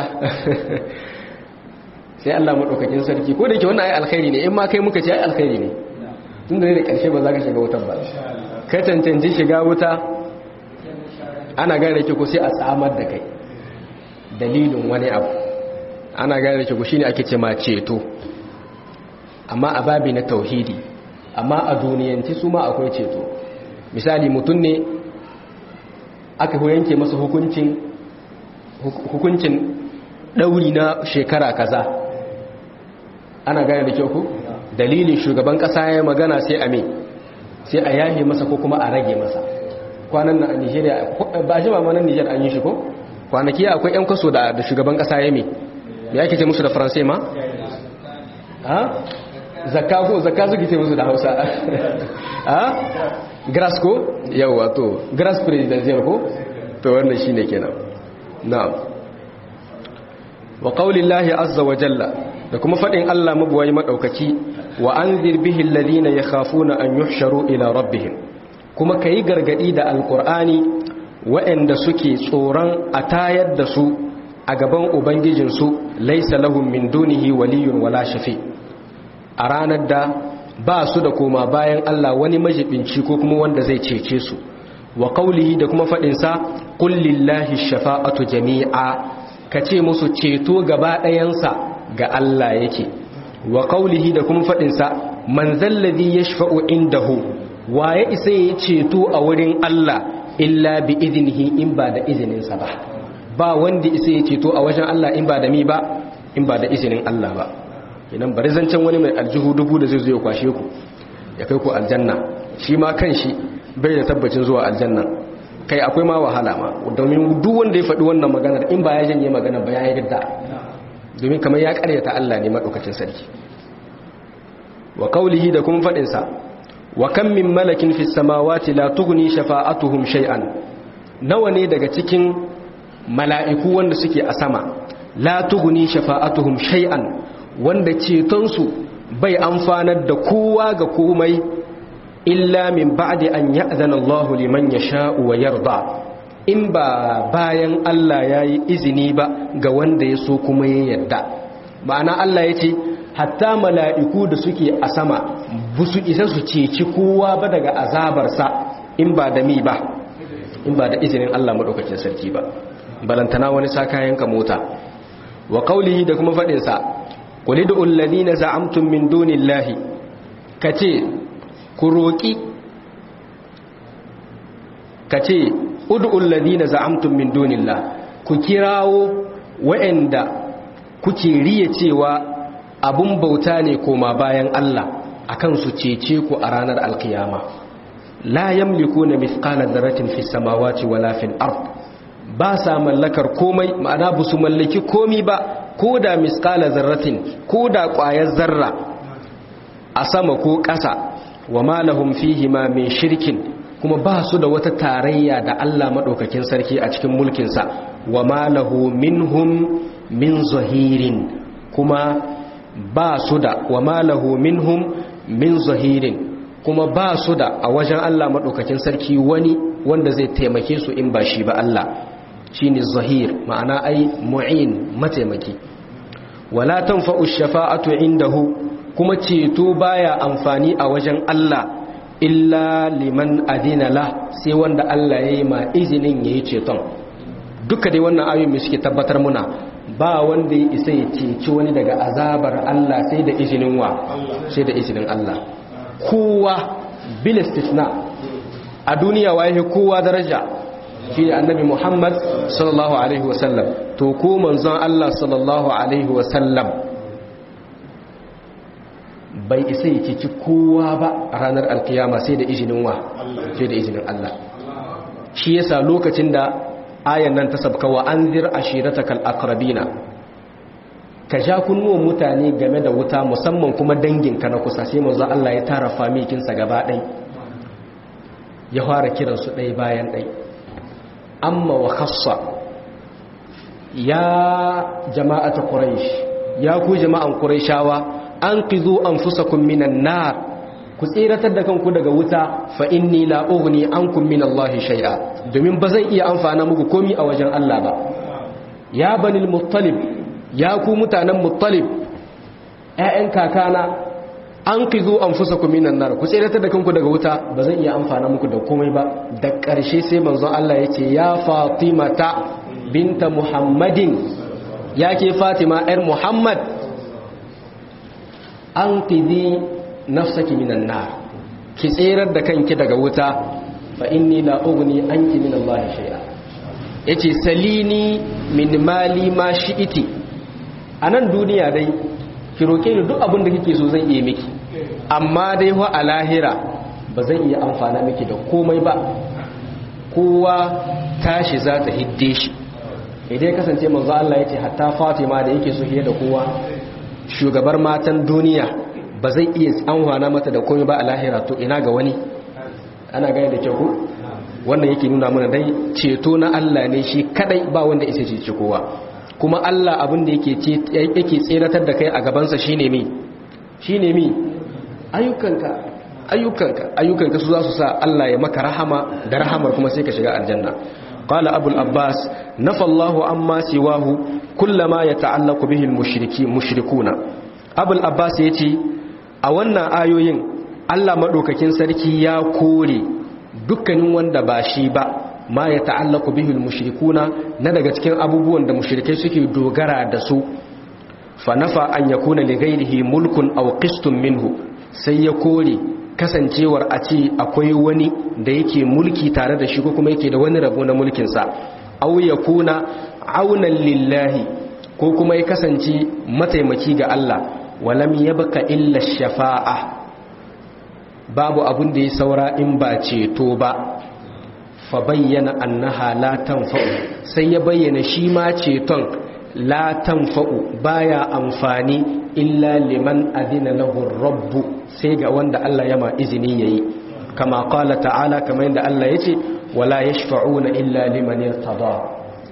A: Sai Allah maɗaukakin sarki, ko da ke wannan ai alkhairi ne, in ma kai muka ce ai alkhairi ne, tunda ne da ƙarshe ba za ka shiga wutan ba. Ka cancanci shiga wuta, ana gane da kyau ku, sai a tsamar da kai dalilin wani abu. Ana gane da kyau ku, shine ake ce ma ceto. Amma a babi na tauhidi, amma a duniyanci su ma akwai ceto. Misali mutum ne aka yanke masa hukuncin ɗauri na shekara kaza. Ana gane da kyau ku? Dalilin shugaban ƙasa ya magana sai a yahe masa ko kuma a rage masa. Kwanan na a Nigeria, ba shi ba manan Niger an yi shi ko? Kwanaki akwai 'yan kaso da shugaban ƙasa ya ya ake ce musu da faransai ma? Zakka ko zakka suke ce musu da Hausa. Grass ko? Yawa to, grass presidential ko? To wannan shine kenan. Na'am. Wa qaulillahi azza wa jalla, da kuma fadin Allah mabuwayi madaukaki, wa anzir bihi alladhina yakhafuna an yuhsharu ila rabbihim. Kuma kai gargadi da alqur'ani waɗanda suke tsoron a tayar da su a gaban ubangijinsu, laysa lahum min dunihi waliyyun wala shafi'. A ranar da ba su da koma bayan Allah wani majibinci ko kuma wanda zai cece su. Wa qaulihi, da kuma faɗinsa, qul lillahi shafa'atu jami'a, kace musu ceto gaba ɗayansa ga Allah yake. Wa qaulihi, da kuma faɗinsa, man zalladhi yashfa'u indahu, waye isa yayi ceto a wurin Allah illa bi idnihi, in ba da izininsa ba wanda isa yayi ceto a wajen Allah in ba da izinin Allah ba. Idan bari zancen wani mai aljihu dubu da zai zo ya kwashe ku ya kai ku aljanna, shi ma kan shi bai da tabbacin zuwa aljanna, kai akwai ma wahala ma, domin duk wanda ya faɗi wannan maganar in ba ya janye maganar ba ya yi gadda, domin kamar ya karyata Allah ne madaukakin sarki. Wa qaulihi, da kuma faɗin sa, wa kam min malakin fis samawati la tughni shafa'atuhum shay'an, nawa ne daga cikin mala'iku wanda suke a sama la tughni shafa'atuhum shay'an wanda cetonsu bai amfanar da kowa ga komai illa min ba'di an ya'zana Allahu liman yasha'u wa yarda in ba bayan Allah yayi izini ba ga wanda ya so kuma ya yarda ma'ana Allah yace hatta mala'iku da suke a sama busu isa su ceci kowa ba daga azabarsa in ba da mi ba in ba da izinin Allah madaukakin sarki ba balantana wani sakayenka mota wa qawlihi da kuma fadin sa qul id'ul ladina za'amtum min dunillahi kace ku roki kace ud'ul ladina za'amtum min dunillah ku kirawo wa'anda kuke riya cewa abun bauta ne koma bayan Allah akan su cece ku a ranar alkiyama la yamlikuna mithqala dharratin fis samawati wala fil ard ba sa mallakar komai ma'ana ba su mallaki komi ba ko da mithqala dharratin ko da ƙwayar zarra a sama ko ƙasa wa ma lahum fihi ma min shirkin kuma ba su da wata tarayya da Allah madaukakin sarki a cikin mulkinsa wa ma lahu minhum min zahirin kuma ba su da wa ma lahu minhum min zahirin kuma ba su da a wajen Allah madaukakin sarki wani wanda zai taimake su in ba shi ba Allah shine zahir ma'ana ai mu'in mataimaki wala tanfa'u shafa'atu indahu kuma ceto baya amfani a wajen Allah illa liman adina la sai wanda Allah yayi ma izinin yayi ceton duka dai wannan ayoyi suke tabbatar muna ba wanda ya isa ya ceci wani daga azabar Allah sai da izinin wa sai da izinin Allah kowa bil istisna a duniya waye kowa daraja shi annabi Muhammad sallallahu alaihi wasallam to ko manzon Allah sallallahu alaihi wasallam bai isa ya ceci kowa ba a ranar alkiyama sai da izinin wa sai da izinin Allah shi yasa lokacin da ayan nan ta sabka wa anzir ashiratakal aqrabina ka ja kunnuwan mutane game da wuta musamman kuma danginka na kusa sai manzo Allah ya tara famikin sa gaba ɗai ya fara kiran su ɗai bayan ɗai amma wa khassa ya jama'ata quraish ya ku jama'an quraishawa anqidhu anfusakum minan nar ku tsiratar da kanku daga wuta fa inni la ughni ankum min Allah shay'a domin bazan iya amfana muku komi a wajen Allah ba ya banil muttalib ya ku mutanen muttalib ƴaƴan kakana anqidhu anfusakum minan nar ku tsiratar da kanku daga wuta bazan iya amfana muku da komai ba da ƙarshe sai manzon Allah yace ya fatimata binta muhammadin yake fatima ƴar muhammad anqidhi nafsaki minan nar ki tsirar da kanki daga wuta fa inni la ughni anki min Allah shay'a yace salini min mali ma shi'iti anan duniya dai ki roke ni duk abin da kike so zan iya miki amma dai wa a lahira ba zan iya amfana miki da komai ba kowa tashi za ta hidde shi idan kasance manzo Allah yace hatta Fatima da yake so fiye da kowa shugabar matan duniya ba zai iya amfana mata da komai ba a lahira to ina ga wani ana gani da kyau wannan yake nuna mana dai ceto na Allah ne shi kadai ba wanda isa cece kowa kuma Allah abin da yake tseratar da kai a gabansa shine mi ayyukanka su za su sa Allah ya maka rahama da rahamar kuma sai ka shiga aljanna qala abul abbas nafa Allahu amma siwahu kullama yata'allaqu bihi al-mushrikuna abul abbas yace a wannan ayoyin Allah madaukakin sarki ya kore dukkanin wanda ba shi ba ma ya ta'allaku bihil mushrikuna na daga cikin abubuwan da mushrikai suke dogara da su fa nafa an yakuna li ghairihi mulkun aw qistun minhu sai ya kore kasancewar a ce akwai wani da yake mulki tare da shi ko kuma yake da wani rabo na mulkin sa aw yakuna aunan lillahi ko kuma ya kasance mataimaki ga Allah walam yabqa illa shafa'a babu abun da ya saura in ba ceto ba fa bayyana annaha la tanfa'u sai ya bayyana shi ma ceton la tanfa'u baya amfani illa liman adina lahu rabb sai ga wanda Allah ya ma izini yayi kama qala ta'ala kamar yadda Allah yace wala yashfa'una illa liman irtada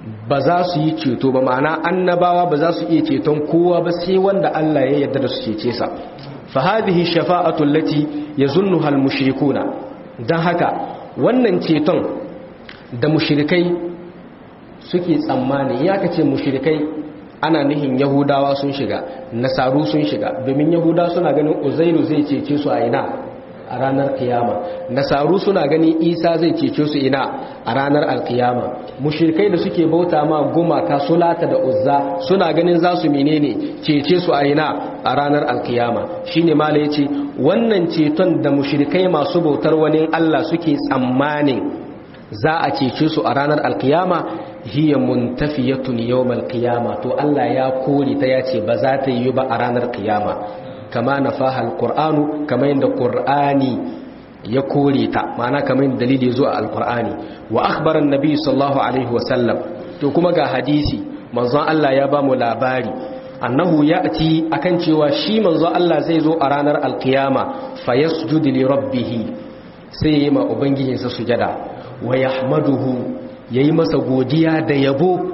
A: ba za su yi ceto ba, ma'ana annabawa ba za su iya ceton kowa ba sai wanda Allah ya yarda da su cece sa. fa hadhihi shafa'atu allati yazunnuha al-mushrikuna, dan haka wannan ceton da mushrikai suke tsammani, ya kace mushrikai ana nihin yahudawa sun shiga, nasaru sun shiga, domin yahudawa suna ganin uzairu zai cece su a ina, a ranar kiyama. Nasaru suna ganin isa zai cece su ina, a ranar alkiyama. Mushrikai da suke bauta ma gumaka sulata da uzza suna ganin za su menene cece su a ina, a ranar alkiyama. shine mala yace wannan ceton da mushrikai masu bautar wani Allah suke tsammanin za a cece su a ranar alkiyama, hiya muntafiyatun yawmal qiyama, to Allah ya kore ta yace ba za ta yi ba a ranar kiyama. kama nafaha alqur'anu, kama yanda qur'ani ya kore ta, ma'ana kama yanda dalili zuwa alqur'ani. wa akhbara annabi sallallahu alaihi wasallam, to kuma ga hadisi manzon Allah ya ba mu labari, annahu ya'ti akan cewa shi manzon Allah zai zo a ranar alqiyama fayasjudu li rabbih, sai yayi ma ubangijinsa sujada, wa yahmaduhu, yayi masa godiya da yabo.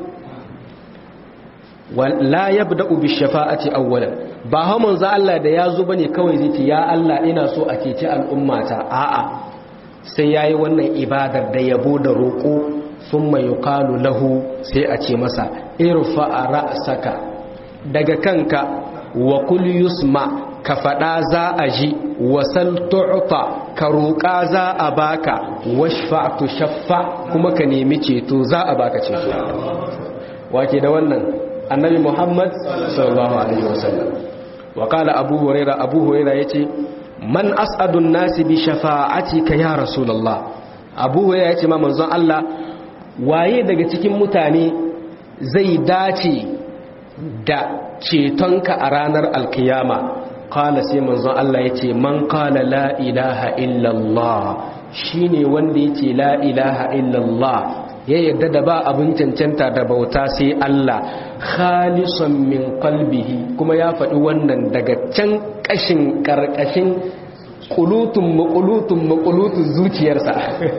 A: wala yabda'u bi shafa'ati awwalan, ba ha manzo Allah da yazo bane kawai zai ce ya Allah ina so a cece al'ummata, a'a sai yayi wannan ibadar da yabo da roko. thumma yuqalu lahu, sai a ce masa irfa ra'saka, daga kanka, wa kul yusma, ka fada za a ji, wasal tu'ta, ka roƙa za a baka, washfa tushaffa, kuma ka nemi ceto za a baka ceto. wake da wannan? annabi Muhammad sallallahu alaihi wasallam. wa qala abu hurairah yace man as'adun nasi bi shafa'atika ya rasulullah. abu hurairah yace ma manzon Allah, waye daga cikin mutane zai dace da cetonka a ranar alkiyama? qala sai manzon Allah yace man qala la ilaha illallah, shine wanda yace la ilaha illallah, ya yarda da ba abin cancanta da bauta sai Allah, khalisan min qalbihi, kuma ya faɗi wannan daga can ƙashin ƙarƙashin maƙulutun zuciyarsa.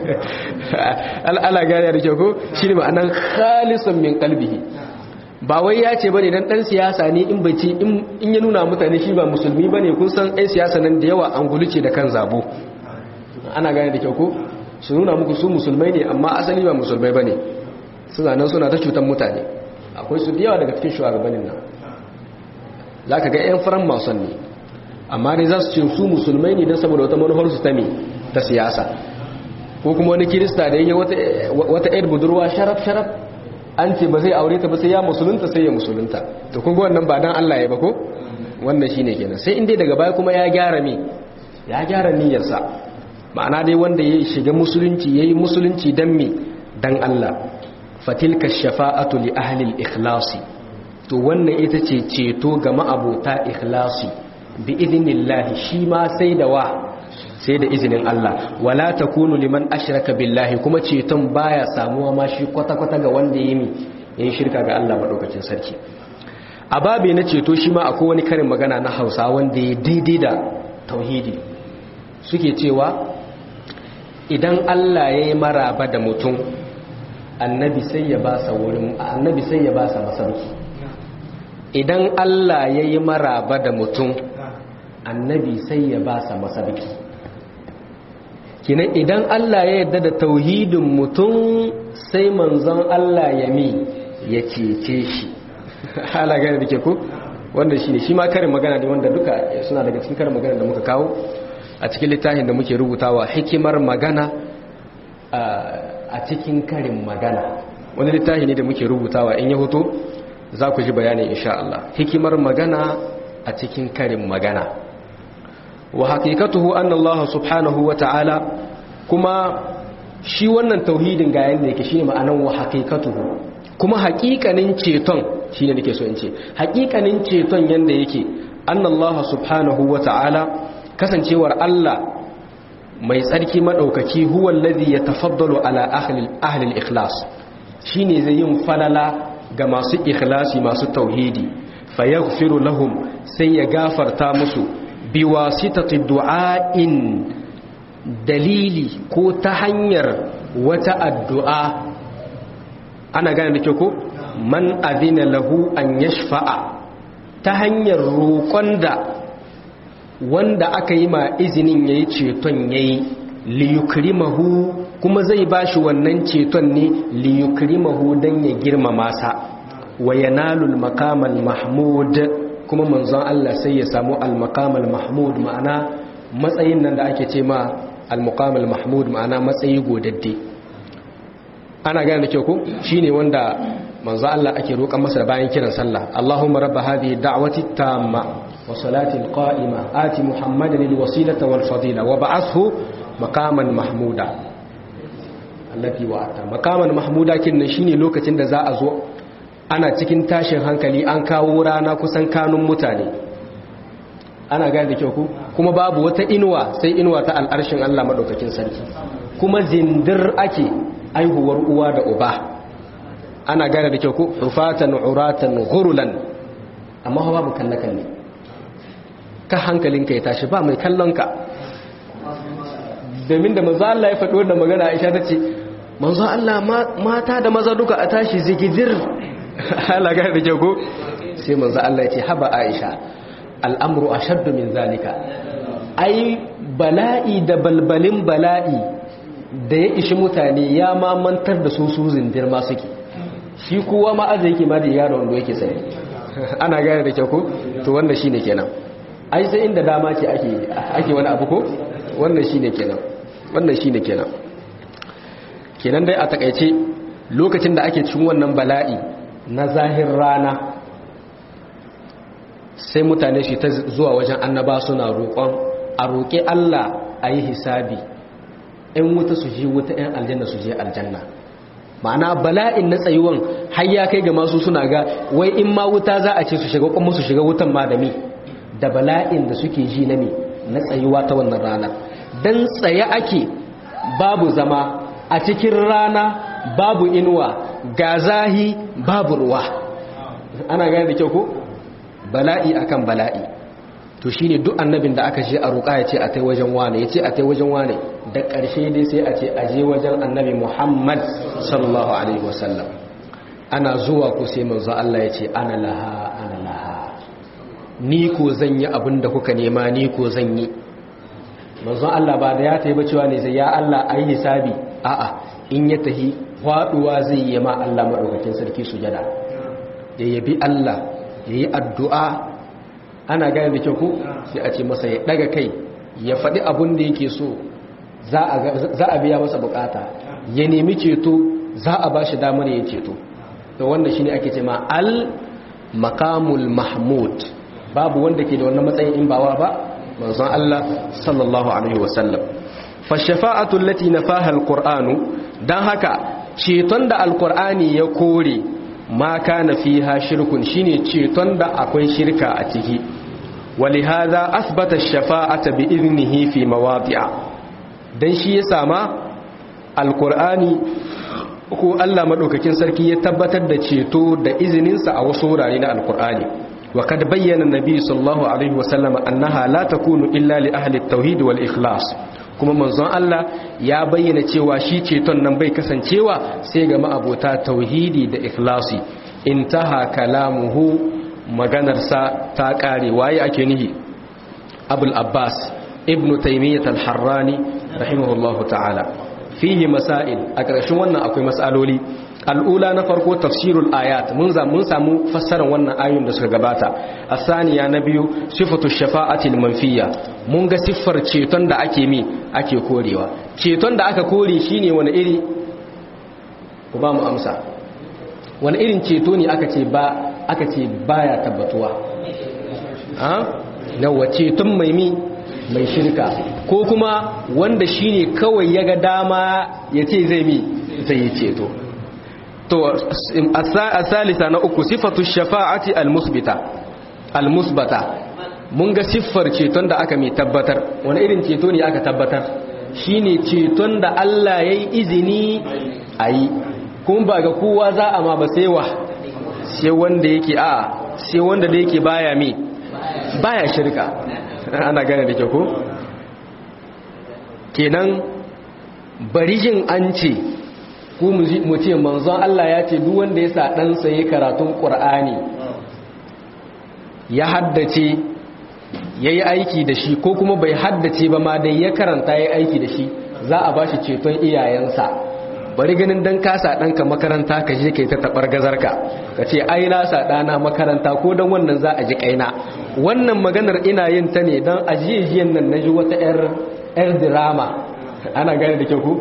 A: ala gane da kyau ko? shi ne ma'anan khalisan min qalbihi. ba wai ya ce bane dan siyasa ne in bai ce in ya nuna mutane shi ba musulmi bane. kun san ɗan siyasa nan da yawa an guluce da kan zabo. ana gane da kyau ko? su nuna muku su musulmai ne amma asali ba musulmai bane. suna nan suna ta cutar mutane. akwai su da yawa daga cikin shugabannin nan, za ka ga 'yan faran mason ne, amma dai za su ce su musulmai ne don saboda wata manufarsu ta siyasa. ko kuma wani kirista da yake wata 'yar budurwa sharaf an ce ba zai aure ta ba sai ya musulunta, sai ya musulunta. to kun ga wannan ba dan Allah ya ba ko? wannan shine kenan. sai in dai daga baya kuma ya gyara niyyarsa, ma'ana dai wanda ya shiga musulunci yayi musulunci dan me, dan Allah. fatilka shafa'atu li ahli al-ikhlasi, to wannan ita ce ceto ga ma'abota ikhlasi. bi idnillahi, shi ma sai da izinin Allah. wala takunu liman ashraka billahi, kuma ceton baya samuwa ma shi kwata-kwata ga wanda yayi shirka ga Allah madaukakin sarki. a babe na ceto shi ma akwai wani karin magana na Hausa wanda ya daidai da tauhidi. suke cewa idan Allah yayi maraba da mutum, annabi sai ya ba sa masauki. idan Allah yayi maraba da mutum, annabi sai ya ba sa masauki. kinan idan Allah ya yarda da tauhidin mutum, sai manzon Allah ya cece shi. hala gane da ke ku? wanda shi ma karin magana ne wanda duka suna daga cikin karin magana da muka kawo a cikin littafin da muke rubutawa, hikimar magana a cikin karin magana. wani littafi ne da muke rubutawa, in ya hoto za ku ji bayani insha Allah. hikimar magana a cikin karin magana. wa haqiqatuhu anna Allah subhanahu wa ta'ala, kuma shi wannan tauhidin ga yanda yake shine ma'anan wa haqiqatuhu, kuma haƙiƙanin ceton shine nake so in ce haƙiƙanin ceton yanda yake, anna Allah subhanahu wa ta'ala, kasancewar Allah mai tsarki madaukaki, huwa alladhi yatafaddalu ala ahli al-ikhlas, shine zai yin falala ga masu ikhlasi, masu tauhidi. fayaghfiru lahum, sai ya gafarta musu, biwasitati du'ain, dalili ko ta hanyar wata addu'a. ana gane da kyau ko man adina lahu an yashfa'a ta hanyar roƙon da wanda aka yi ma izinin yayi ceton yayi liyukrimahu kuma zai bashi wannan ceton ne liyukrimahu dan ya girmama sa wa yanalul maqamal mahmud kuma manzon Allah sai ya samu al maqamal mahmud ma'ana matsayin nan da ake ce ma al maqamal mahmud ma'ana matsayi godadde ana gane da kyau ko shine wanda manzon Allah ake roƙan masa da bayan kiran sallah Allahumma rabb hadhihi da'wati tamma wa salati al qa'ima ati muhammadan al wasilata wal fadila wa ba'athu maqaman mahmuda allati wa'ata maqaman mahmuda kinnan shine lokacin da za a zo ana cikin tashin hankali an kawo rana kusan kanun mutane ana gane da kyau ku kuma babu wata inuwa sai inuwa ta al'arshin Allah madaukakin sarki kuma zindir ake aihuwar uwa da uba ana gane da kyau ku rufatan uratan ghurulan amma babu kallakan ne ka hankalinka ya tashi ba mai kallonka domin da manzo Allah ya faɗi wannan magana Aisha tace manzo Allah mata da maza duka a tashi zigidir Allah ga da jago sai manzo Allah ya ce haba Aisha al'amru ashaddu min zalika ai bala'i da balbalin bala'i da ya ishi mutane ya ma mantar da su zindir ma suke shi kowa ma azai yake ma da yaro wanda yake sai ana gane da kyau ko to wannan shine kenan ai sai inda dama ce ake wani abu ko wannan shine kenan kenan dai a takaice lokacin da ake cikin wannan bala'i na zahir rana sai mutane shi ta zuwa wajen annaba suna roƙon a roƙe Allah a yi hisabi in wuta su je wuta in aljanna su je aljanna ma'ana bala'in na tsayuwan har ya kai ga masu suna ga wai in ma wuta za a ce su shiga kuma su shiga wutan ma da bala'in da suke ji na tsayuwa ta wannan ranar dan tsaye ake babu zama a cikin rana babu inuwa ga zahi babu ruwa ana gane da kyau ko bala'i akan bala'i to shine duk annabin da aka je a roƙa ya ce a tai wajen wane ya ce a tai wajen wane da ƙarshe dai sai a ce a je wajen annabi Muhammad sallallahu alaihi wasallam ana zuwa ko sai manzo Allah ya ce ana laha ni ko zan yi abin da kuka nema ni ko zan yi manzon Allah ba da ya tayi ba cewa ne sai ya Allah ayi hisabi a'a in ya tahi faduwa zai yi ma Allah madaukakin sarki sujada ya yabi Allah yayi addu'a ana gane da kyau ko sai a ce masa ya daga kai ya faɗi abin da yake so za a biya masa bukata ya nemi ceto za a bashi damar ya ceto to wannan shine ake cewa al maqamul mahmud babu wanda ke da wannan matsayin in bawa ba manzon Allah sallallahu alaihi wasallam fa shafa'atu allati nafaha alqur'anu dan haka ceton da alqur'ani ya kore ma kana fiha shirkun shine ceton da akwai shirka a ciki walihada asbata ash-shafa'ata bi idnihi fi mawadi'a dan shi ya sama alqur'ani ko Allah madaukakin sarki ya tabbatar da ceto da izininsa a wasu wurare na alqur'ani وقد بين النبي صلى الله عليه وسلم أنها لا تكون إلا لأهل التوحيد والإخلاص kuma manzon Allah ya bayyana cewa shi ceton nan bai kasancewa sai ga ma'abota tauhidi da ikhlasi intaha kalamuhu maganarsa ta kare waye ake nihi Abul Abbas Ibn Taymiyyah al-Harrani rahimahullahu ta'ala fihi masail a ƙarshen wannan akwai masaloli al'ula na farko tafsirul ayat mun samu fassarar wannan ayoyin da suka gabata asaniya na biyu sifatu shafa'atil manfiya mun ga siffar ceton da ake korewa ceton da aka kore shine wani iri ku ba mu amsa wani irin ceto ne aka ce baya tabbatuwa nawa ceton mai shirka ko kuma wanda shine kawai ya ga dama ya ce zai yi ceto to asalisa na uku sifatu shafa'ati almusbata mun ga siffar ceton da aka mai tabbatar wani irin ceto ne aka tabbatar shine ceton da Allah yayi izini ayi kuma ba ga kowa za a ma ba sai wanda yake sai wanda da yake baya shirka ana gane da ke ko kenan barijin an ce ko mu ce manzon Allah ya ce duk wanda ya sa ɗansa ya karatun ƙur'ani ya haddace ya yi aiki da shi ko kuma bai haddace ba ma dai ya karanta ya yi aiki da shi za a ba shi ceton iyayensa. Bari ganin don kasa ɗanka makaranta ka je ka yi ta taɓar gazarka ka ce ai na sa ɗana makaranta ko don wannan za a ji ƙaina. Wannan maganar ina yin ta ne don ajiyejiyan nan na ji wata 'yar dirama ana gane da kyau ku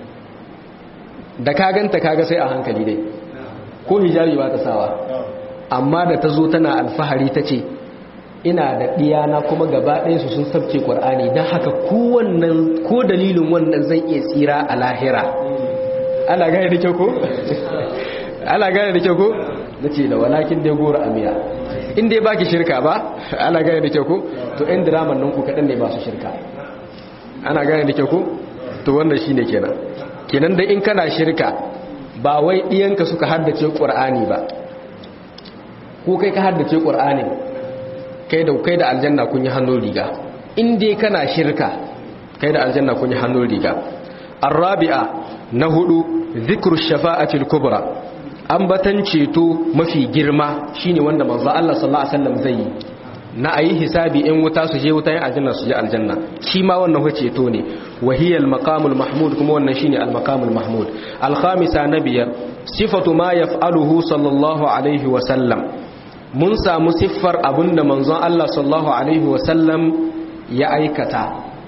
A: da ka ganta kaga sai a hankali dai ko hijabi ba ta sawa, amma da ta zo tana alfahari ta ce ina da ɗiyana kuma gaba ɗayansu sun sabce ƙwar'ani don haka ko dalilin wannan zan iya tsira a lahira. Ana gane da kyau ko? Ana gane da kyau ko? Na ce da walakin dai gora a miya in dai baki shirka ba. Ana gane da kyau ko? To 'yan diraman nan ku kaɗan ne ba su shirka. Ana gane da kyau ko? To wannan shi ne kenan da in kana shirka ba wai ɗiyanka suka haddace ƙwar'ani ba ko kai ka haddace ƙwar'ani kai da aljanna kun yi hannun riga. In dai kana shirka kai da aljanna kun yi hannun riga. Arabi'a na hudu zikru shafa'atil kubra, ambatan ceto mafi girma shine wanda manzo Allah sallallahu alaihi wasallam zai yi na ayi hisabi in wuta su je wuta yin aljanna su je aljanna, shi ma wannan ceto ne. Wahiyal maqamul mahmud, kuma wannan shine al maqamul mahmud. Al khamisa nabiyar sifatu ma yaf'aluhu sallallahu alaihi wasallam, mun samu siffar abinda manzon Allah sallallahu alaihi wasallam ya aikata,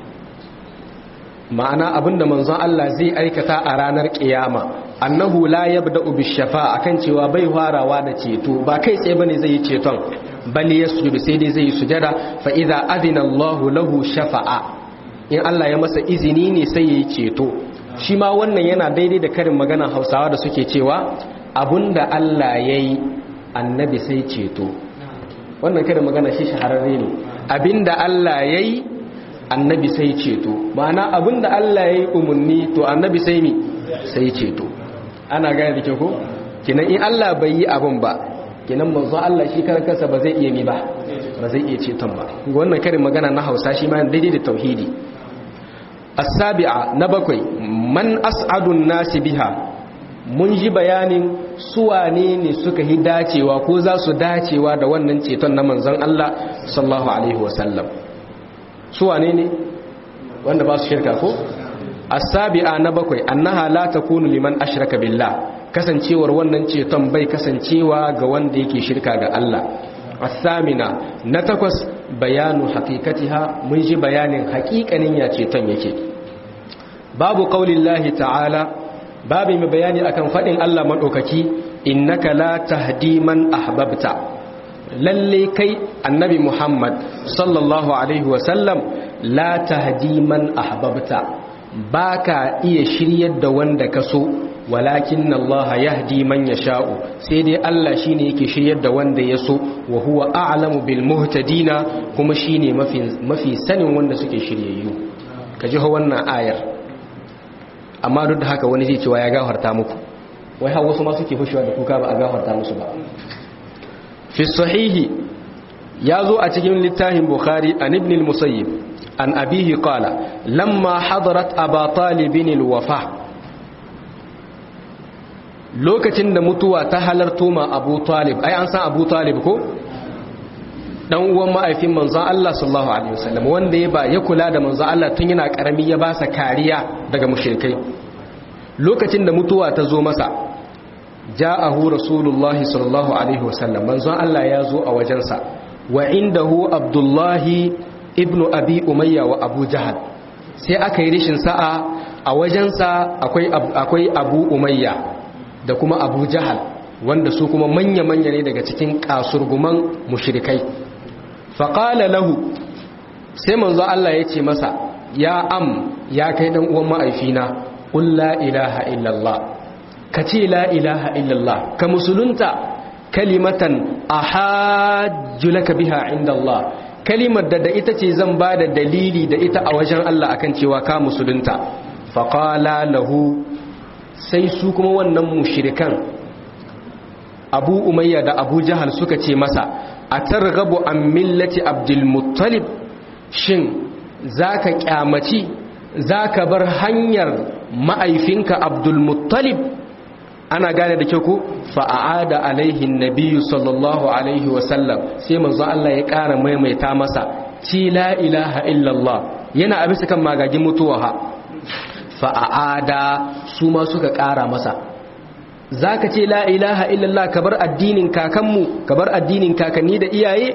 A: ma'ana abinda manzon Allah zai aikata a ranar kiyama. Annahu la yabda'u bishafa'a, akan cewa bai farawa da ceto, ba kai tsaye bane zai yi ceton, bal yasjudu, sai dai zai yi sujada. Fa idza adina Allahu lahu shafa'a, in Allah ya masa izini ne sai yayi ceto. Shi ma wannan yana daidai da karin magana Hausawa da suke cewa abinda Allah yayi annabi sai ceto. Wannan karin magana shi shahararre ne, abinda Allah yayi annabi sai ceto, ma'ana abinda Allah yayi umarni to annabi sai mi sai ceto. Ana gane da ke ko? Kinan in Allah bai yi abin ba, kinan manzo Allah shi kansa ba zai iya mi ba zai iya ceton ba. Wannan karin magana na Hausa shi ma daidai da tauhidi. As-sabi'a na bakwai man as'adun nasi biha, mun ji bayanin suwane ne suka yi dacewa ko za su dacewa da wannan ceton na manzon Allah sallallahu alaihi wasallam. Suwane ne wanda ba su shirka ko? As-sabi'a na bakwai annaha la takunu liman ashraka billah, kasancewar wannan ceton bai kasancewa ga wanda yake shirka ga Allah. As-samina na takwas bayanu haqiqatiha, mun ji bayanin haƙiƙanin ya ceton yake. Babu qaulillahi ta'ala, babu mai bayani akan fadin Allah madaukaki innaka la tahdi man ahbabta, lalle kai annabi Muhammad sallallahu alaihi wasallam la tahdi man ahbabta, baka iya shiryar da wanda ka so, walakin Allah yahdi man yasha'u, sai dai Allah shine yake shiryar da wanda ya so, wa huwa a'lamu bil muhtadina, kuma shine mafi sanin wanda suke shiryayyu. Kaji ho wannan ayar, amma duk da haka wani zai cewa ya gafarta muku, wai har wasu ma suke fushewa da kuka ba a gafarta musu ba. Fi sahihi ya zo a cikin littafin Bukhari an ibn al-Musayyib an abihi qala lamma hadarat Aba Talib al-wafa, lokacin da mutuwa ta halarto ma Abu Talib, ai an san Abu Talib ko, dan uwan ma'aifin manzon Allah sallallahu alaihi wasallam, wanda ya kula da manzon Allah tun yana karami, ya ba sa kariya daga mushrikai. Lokacin da mutuwa ta zo masa, ja'ahu rasulullahi sallallahu alaihi wasallam, manzon Allah ya zo a wajensa, wa indahu Abdullahi ibn Abi Umayya wa Abu Jahal, sai aka yi rishin sa'a a wajensa akwai Abu Umayya da kuma Abu Jahal, wanda su kuma manya-manya ne daga cikin kasurguman mushrikai. Faqala lahu, sai manzo Allah ya ce masa, ya ya kai dan uwan ma'aifina, qul la ilaha illallah, ka ce la ilaha illallah, ka musulunta, kalimatan ahajju laka biha inda Allah, kalimar da ita ce zan ba da dalili da ita a wajen Allah akan cewa ka musulunta. Faqala lahu, sai su kuma wannan mushrikan Abu Umayya da Abu Jahal suka ce masa, atarghabu an millati Abdul Muttalib, shin zaka kyamaci, zaka bar hanyar ma'aifinka Abdul Muttalib ana gane da kyau ko fa'ada alaihi nabiyyu sallallahu alaihi wasallam sai manzo Allah ya ƙara maimaita masa ci la ilaha illallah yana a bisa kan magagin mutuwa ha fa'ada su ma suka ƙara masa zaka ce la ilaha illallah ka bar addinin kakanmu ka bar addinin kakanni da iyaye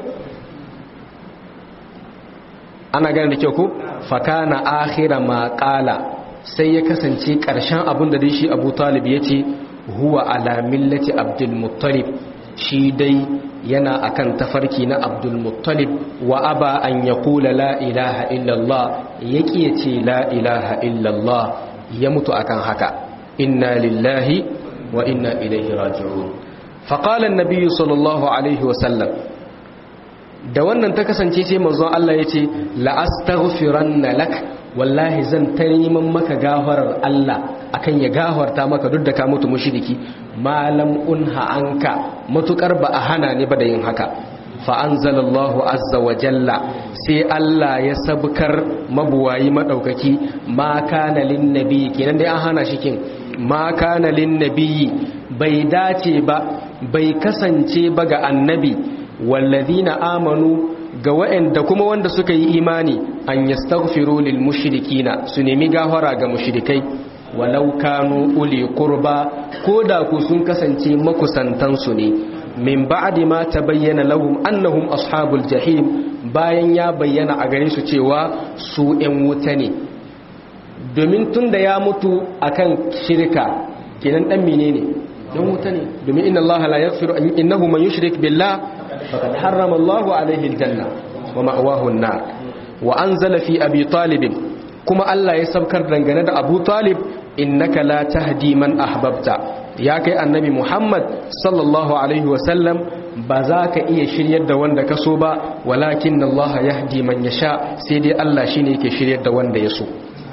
A: ana gane da kyau ko fakana akhira ma qala sai ya kasance ƙarshen abin da dai shi Abu Talib yace huwa ala millati Abdul Muttalib shi dai yana akan tafarki na Abdul Muttalib wa aba an yaqula la ilaha illallah yake yace la ilaha illallah ya mutu akan haka inna lillahi wa inna ilaihi raji'un faqala an-nabiy sallallahu alaihi wa sallam da wannan ta kasance sai manzon Allah yace la astaghfiranna lak wallahi zan ta neman maka gafarar Allah akan ya gafarta maka duk da ka mutu mushriki malam unha anka matukar ba a hana ne ba da yin haka fa anzalallahu azza wa jalla sai Allah ya sabkar mabuwayi madaukaki ma kana lin nabi kenan dai an hana shi kin ma kana lin nabi bai dace ba bai kasance ba ga annabi wallazina amanu ga wa'anda kuma wanda suka yi imani an yastaghfiru lil mushrikina su nemi gafara ga mushrikai walau kanu uli qurba koda ku sun kasance makusantan su ne min ba'di ma tabayyana lahum annahum ashabul jahim bayan ya bayyana a gare su cewa su ɗan wuta ne domin tunda ya mutu akan shirka kenan dan menene dan wuta ne domin inna allaha la yaghfiru innahu man yushrik billah faqad harrama allahu alayhi aljanna wa ma'wahu an-nar wa anzala fi abi talib kuma Allah ya sabkar dangane da Abu Talib innaka la tahdi man ahbabta ya kai annabi Muhammad sallallahu alaihi wa sallam ba za ka iya shiryar da wanda ka so ba walakin Allah yahdi man yasha sai dai Allah shine yake shiryar da wanda ya so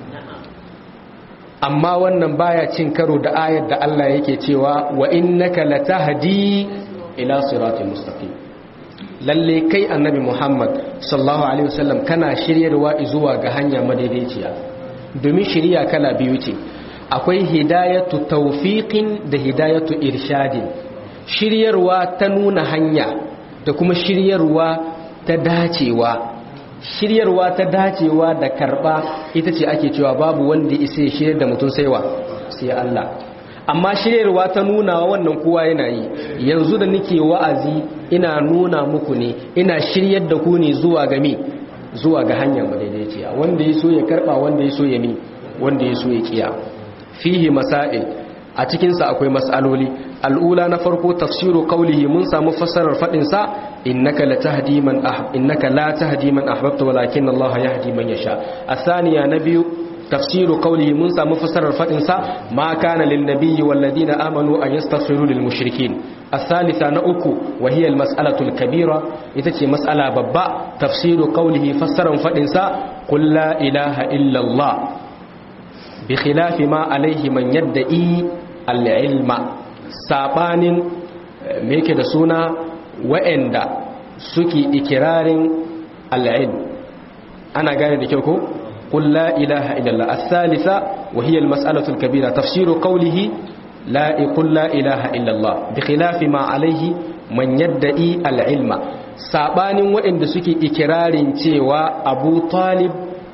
A: amma wannan baya cin karo da ayar da Allah yake cewa wa innaka latahdi ila siratal mustaqim lalle kai annabi Muhammad sallallahu alaihi wasallam kana shiryarwa zuwa ga hanya madaidaiciya domin shiriya kala biyu ce akwai hidayatu tawfiqin da hidayatu irshadin shiryarwa ta nuna hanya da kuma shiryarwa ta dacewa shiryarwa ta dacewa da karba ita ce ake cewa babu wanda ya isa shiryar da mutum sai Allah amma shiryarwa ta nuna wannan kowa yana yi yanzu da nake wa'azi ina nuna muku ne ina shiryar da ku ne zuwa ga me zuwa ga hanya madaidaiciya wanda ya so ya karba wanda ya so ya mi wanda ya so ya kiya fihi masail a cikin sa akwai mas'aloli al'ula na farko tafsiru qawlihi mun samu fassarar fadin sa innaka la tahdi man ahbabta walakin Allah yahdi man yasha athaniya nabiyu تفسير قوله منسى مفسر الفتنسى ما كان للنبي والذين آمنوا أن يستغفروا للمشركين الثالثة نأكو وهي المسألة الكبيرة إتتي مسألة بباء تفسير قوله فسر الفتنسى قل لا إله إلا الله بخلاف ما عليه من يدعي العلم سابان ميكي دسونا وإند سكي إكرار العلم أنا قال لكيكو قل لا إله إلا الله الثالثة وهي المسألة الكبيرة تفسير قوله قل لا إله إلا الله بخلاف ما عليه من يدعي العلم سابان وإن سكي إكرار تيوى أبو طالب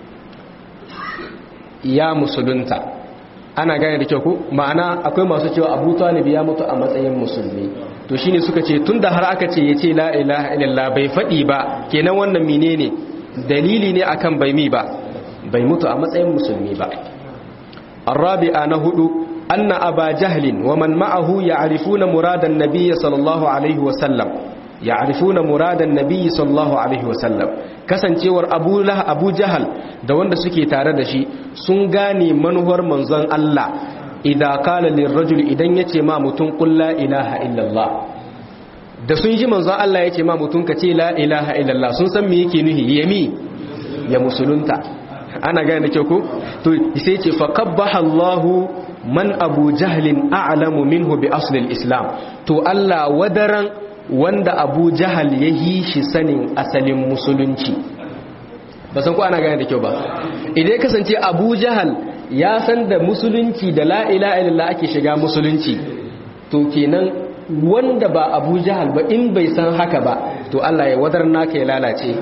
A: يا مسلمتا أنا قاعد لكيكو معنى أقول ما سكي أبو طالب يا متو أمسأي مسلمي to shine suka ce tunda har aka ce yace la ilaha illallah bai fadi ba kenan wannan menene dalili ne akan bai mi ba bai mutu a matsayin musulmi ba arabi'a na hudu anna aba jahlin wa man ma'ahu ya'rifuna muradan nabiy sallallahu alaihi wa sallam ya'rifuna muradan nabiy sallallahu alaihi wa sallam kasancewar abu jahal da wanda suke tare da shi sun gane manuwar manzon Allah idan qala lirrajul idan yace ma mutun qul la ilaha illallah da sun ji manzon Allah yace ma mutun ka ce la ilaha illallah sun san me yake nuhi yami ya musulunta ana gane da kyau ko to sai ce fa qabbaha Allahu man Abu Jahlin a'lamu minhu bi asli al-islam to Allah wadaran wanda Abu Jahal yayi shi sanin asalin musulunci ba san ko ana gane da kyau ba idan kasance Abu Jahal ya san da musulunci da la ilaha illallah ake shiga musulunci, to kenan wanda ba Abu Jahal ba in bai san haka ba to Allah ya wadar naka ya lalace.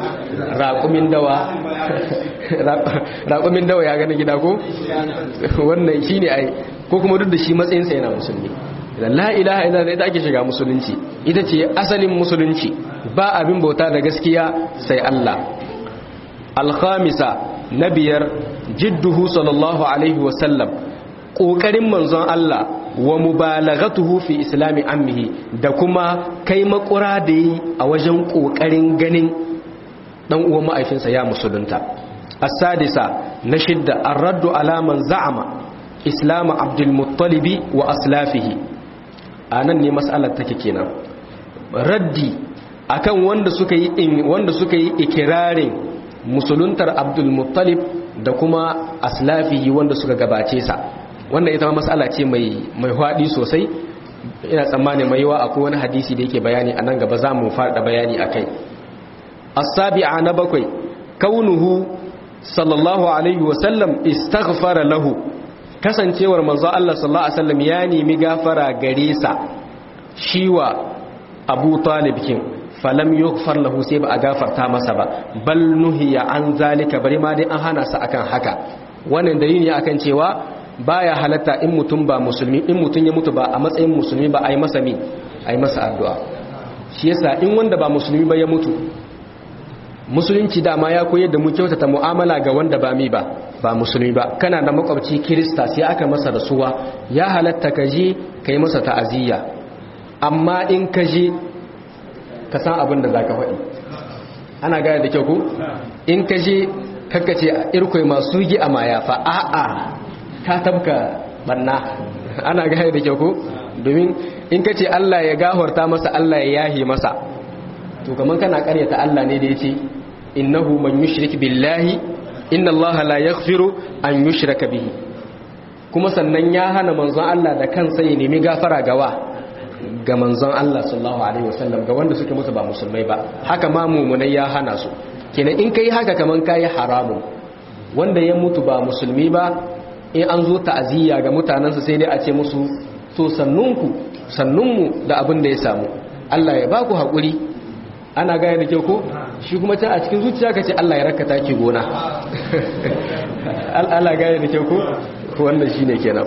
A: raƙumin dawa ya gani gida ko wannan shine ai, ko kuma duk da shi matsayinsa yana musulmi. La ilaha illallah ita ake shiga musulunci, ita ce asalin musulunci, ba abin bauta da gaskiya sai Allah. Al-khamisa na biyar, jidduhu sallallahu alaihi wasallam, ƙoƙarin manzon Allah wa mubalaghatuhu fi islami ammihi, da kuma kai makura da yi a wajen ƙoƙarin ganin dan uwan ma'aifinsa ya musulunta. As-sadisa na shidda, ar-raddu ala man za'ama islam Abdul Muttalib wa aslafihi. Anan ne mas'alar take kenan, raddi akan wanda suka yi ikirarin musuluntar Abdul Muttalib da kuma aslafihi wanda suka gabace sa. Wannan ita ma mas'ala ce mai hwadi sosai, ina tsammanin mai yawa akwai wani hadisi da yake bayani anan gaba za mu fara bayani akai. As-sabi'a na bakwai, kaunuhu sallallahu alaihi wasallam istaghfara lahu, kasancewar manzo Allah sallallahu alaihi wasallam ya nemi gafara gare sa shiwa Abu Talib kin, falam yughfar lahu, sai ba a gafarta masa ba, bal nuhiya an zalika, bari ma dai an hana sa akan haka. Wannan dalili ne akan cewa baya halatta in mutum ba musulmi, in mutum ya mutu ba a matsayin musulmi ba, ai masa ai masa addu'a. Shi yasa in wanda ba musulmi ba ya mutu, musulunci dama ya koyar da mu kyautata mu'amala ga wanda ba musulmi ba. Kana da makwabci kirista sai aka masa rasuwa, ya halatta ka je kai masa ta'aziyya, amma in ka je ka san abin da zaka faɗi. Ana gaya da kyau ko? In ka je kakkace irkoi masu gi a mayafa, a'a ka tabka banna. Ana gaya da kyau ko? Domin in ka ce Allah ya gafarta masa, Allah ya yahi masa, to kaman kana ƙaryata Allah ne da yace innahu man yushrik billahi inna Allah la yaghfiru an yushraka bihi. Kuma sannan ya hana manzon Allah da kansa ya nemi gafara ga manzon Allah sallallahu alaihi wasallam, ga wanda suke mutu ba musulmai ba. Haka ma mu'minai ya hana su. Kenan in kai haka kaman kai haramun. Wanda ya mutu ba musulmi ba, in an zo ta'aziyya ga mutanansa sai dai a ce musu to sannunmu da abin da ya samu, Allah ya baku haƙuri. Ana gaya da kyau ko? Shi kuma can a cikin zuciya ka ce Allah ya raka taki gona. Allah gaya da kyau ko? Wannan shi ne kenan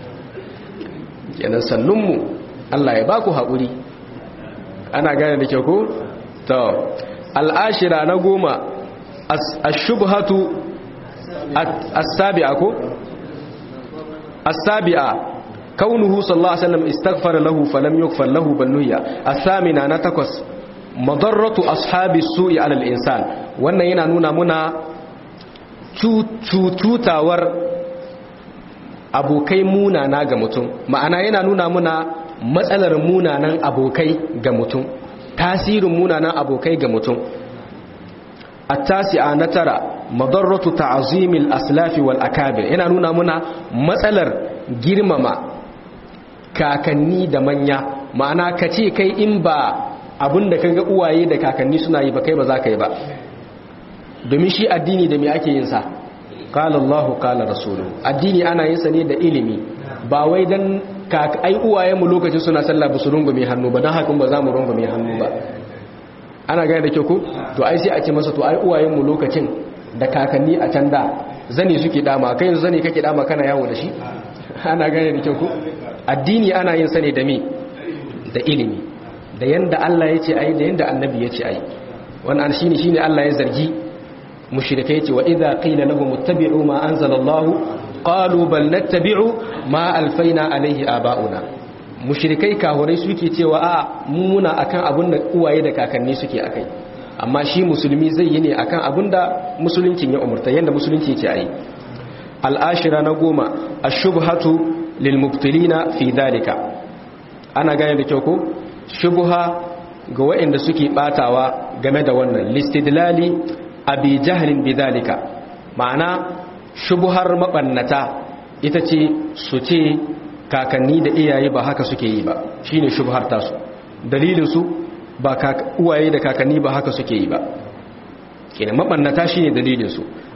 A: sannunmu, Allah ya baku haƙuri. Ana gaya da kyau ko? To al'ashira na goma, ashubhatu as-sabi'a ko? As-sabi'a kaunuhu sallallahu alaihi wasallam istaghfara lahu falam yughfar lahu bal nuhiya. As-samina na takwas, madarratu ashabi su'i ala al-insan. Wannan yana nuna muna cututawar abokai munana ga mutum, ma'ana yana nuna muna matsalar munanan abokai ga mutum, tasirin munanan abokai ga mutum. At-tasi'a na tara, madarratu ta'zimil aslafi wal akabir. Yana nuna muna matsalar girmama kakanni da manya, ma'ana kace kai in ba abinda kaga uwaye da kakanni suna yi ba, kai ba za ka yi ba. Domin shi addini da me ake yin sa? Qala Allahu qala rasuluhu. Addini ana yin sa ne da ilimi, ba wai dan ai uwaye mu lokacin suna sallah ba su rungume hannu ba, dan hakan ba za mu rungume hannu ba. Ana gane da kyau ko? To ai sai a ce masa to ai uwaye mu lokacin da kakanni a can da zani suke dama, kai yanzu zani kake dama kana yawo da shi? Ana gane da kyau ko? Addini ana yin sa ne da me? Da ilimi, da yanda Allah ya ce ai, da yanda annabi ya ce ai. Wannan shine Allah ya zargi mushrikai, ce wa idza qila lahum ittabi'u ma anzala Allah qalu bal nattabi'u ma alfaina alaihi aba'una. Mushrikai kahurai suke cewa a muna akan abin da uwaye da kakanni suke akai, amma shi musulmi zai yi ne akan abin da musuluncin ya umurta, yanda musulunci ya ce ai. Al-ashira na goma, ash-shubhatu lil mubtilina fi dhalika. Ana gane da kyau ko? Shubha ga waɗanda suke batawa game da wannan, listidlali abi jahlin bidhalika. Ma'ana shubhar mabannata ita ce su ce kakanni da iyaye ba haka suke yi ba, shine shubhar tasu. Dalilin su ba uwaye da kakanni ba haka suke yi ba, kenan mabannata shine dalilin su.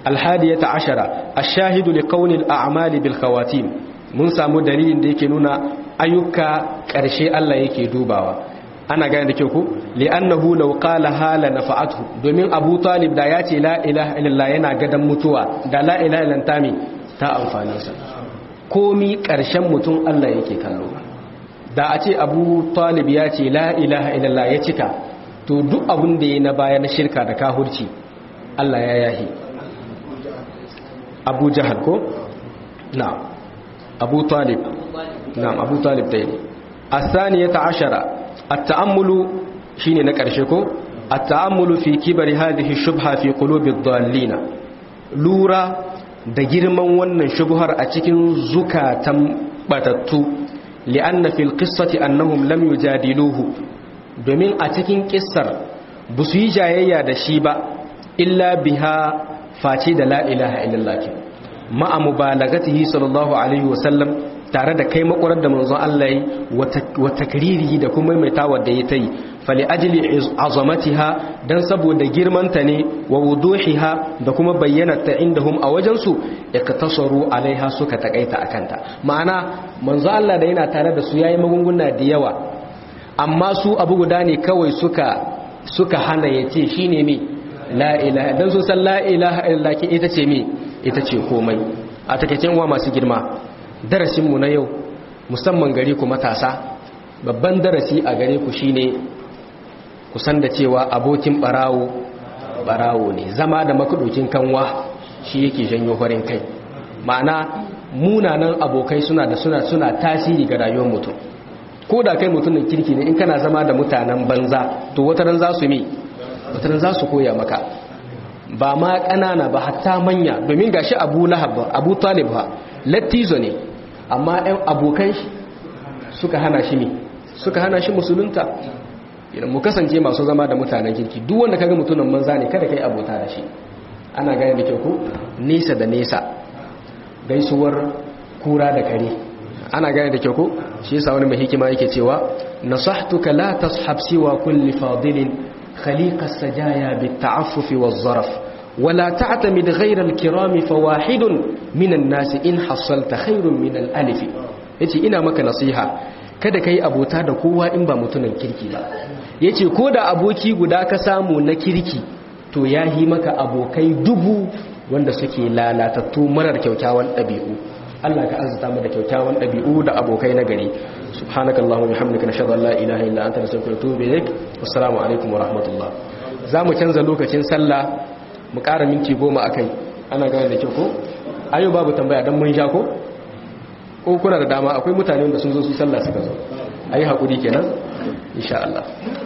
A: alhadiyata ashara ash-shahidu li qawli al-a'mali bil khawatim mun samu dalilin da yake nuna ayyuka ƙarshe Allah yake dubawa ana gane da kyau ko li'annahu law qala hala nafa'athu domin Abu Talib da ya ce la ilaha illallah yana gadan mutuwa da la ilaha illallah ta amfane sa komi ƙarshen mutum Allah yake kallo da a ce Abu Talib ya ce la ilaha illallah ya cika to duk abin da yayi na baya na shirka da kahurci Allah ya yahi Abu Jahal ko na Abu Talib na'am Abu Talib dai as-saniyata ashara at-ta'ammulu shine na karshe ko at-ta'ammulu fi kibari hadhihi shubha fi qulubi ad-dallin lura da girman wannan shubhar a cikin zukatan batattu li'anna fil qissati annahum lam yujadiluhu domin a cikin kissar busu yi jayayya da shi ba illa biha face da la ilaha illallah ma'a mubalagatihi sallallahu alaihi wasallam tare da kai makwarar da manzon Allah yi wa takririhi da kuma mai tawar da ya ta yi fali ajili azamatiha dan saboda girmanta ne wa wuduhiha da kuma bayyanata indahum a wajensu iktasaru alaiha suka takaita akanta ma'ana manzon Allah da yana tare da su yayi magunguna da yawa amma su abu guda ne kawai suka hana yace shine me la ilaha dan su san la ilaha illallah ita ce me ita ce komai a takeicen uwa masu girma darasinmu na yau musamman gare ku matasa babban darasi a gare ku shine ku san da cewa abokin barawo ne zama da makadukin kanwa shi yake janyo farin kai ma'ana munanan abokai suna tasiri ga rayuwar mutum ko da kai mutumin kirki ne in kana zama da mutanen banza to wataran za su koya maka ba ma ƙanana ba hatta manya domin gashi Abu Talib ba lattizo ne amma ɗan abokan shi suka hana shi musulunta idan mu kasance masu zama da mutanen kirki duk wanda kaga mutumin banza ne kada kai abota da shi ana gane da kyau ko nesa da nesa gaisuwar kura da kare ana gane da kyau ko shi yasa wani mai hikima yake cewa nasahtuka la tashab siwa kulli fadilin khaliqa sajaya bitta'affufi waz-zaraf ولا تعتمد غير الكرام فواحد من الناس إن حصلت خير من الألف yace ina maka nasiha kada kai abota da kowa in ba mutunan kirki ba yace ko da aboki guda ka samu na kirki to yahi maka abokai dubu wanda suke lalatattu marar kyakkyawan dabi'u Allah ka arzuta mu da kyakkyawan dabi'u da abokai na gari subhanakallahumma bihamdika nashhadu an la ilaha illa anta nastaghfiruka wa natubu ilaik wassalamu alaikum wa rahmatullah zamu canza lokacin sallah mu ƙara minti 10 a kai ana gane da kyau ko ayo babu tambaya don mun sha ko kuna da dama akwai mutane da sun zo su sallah suka zo ayi haƙuri kenan insha Allah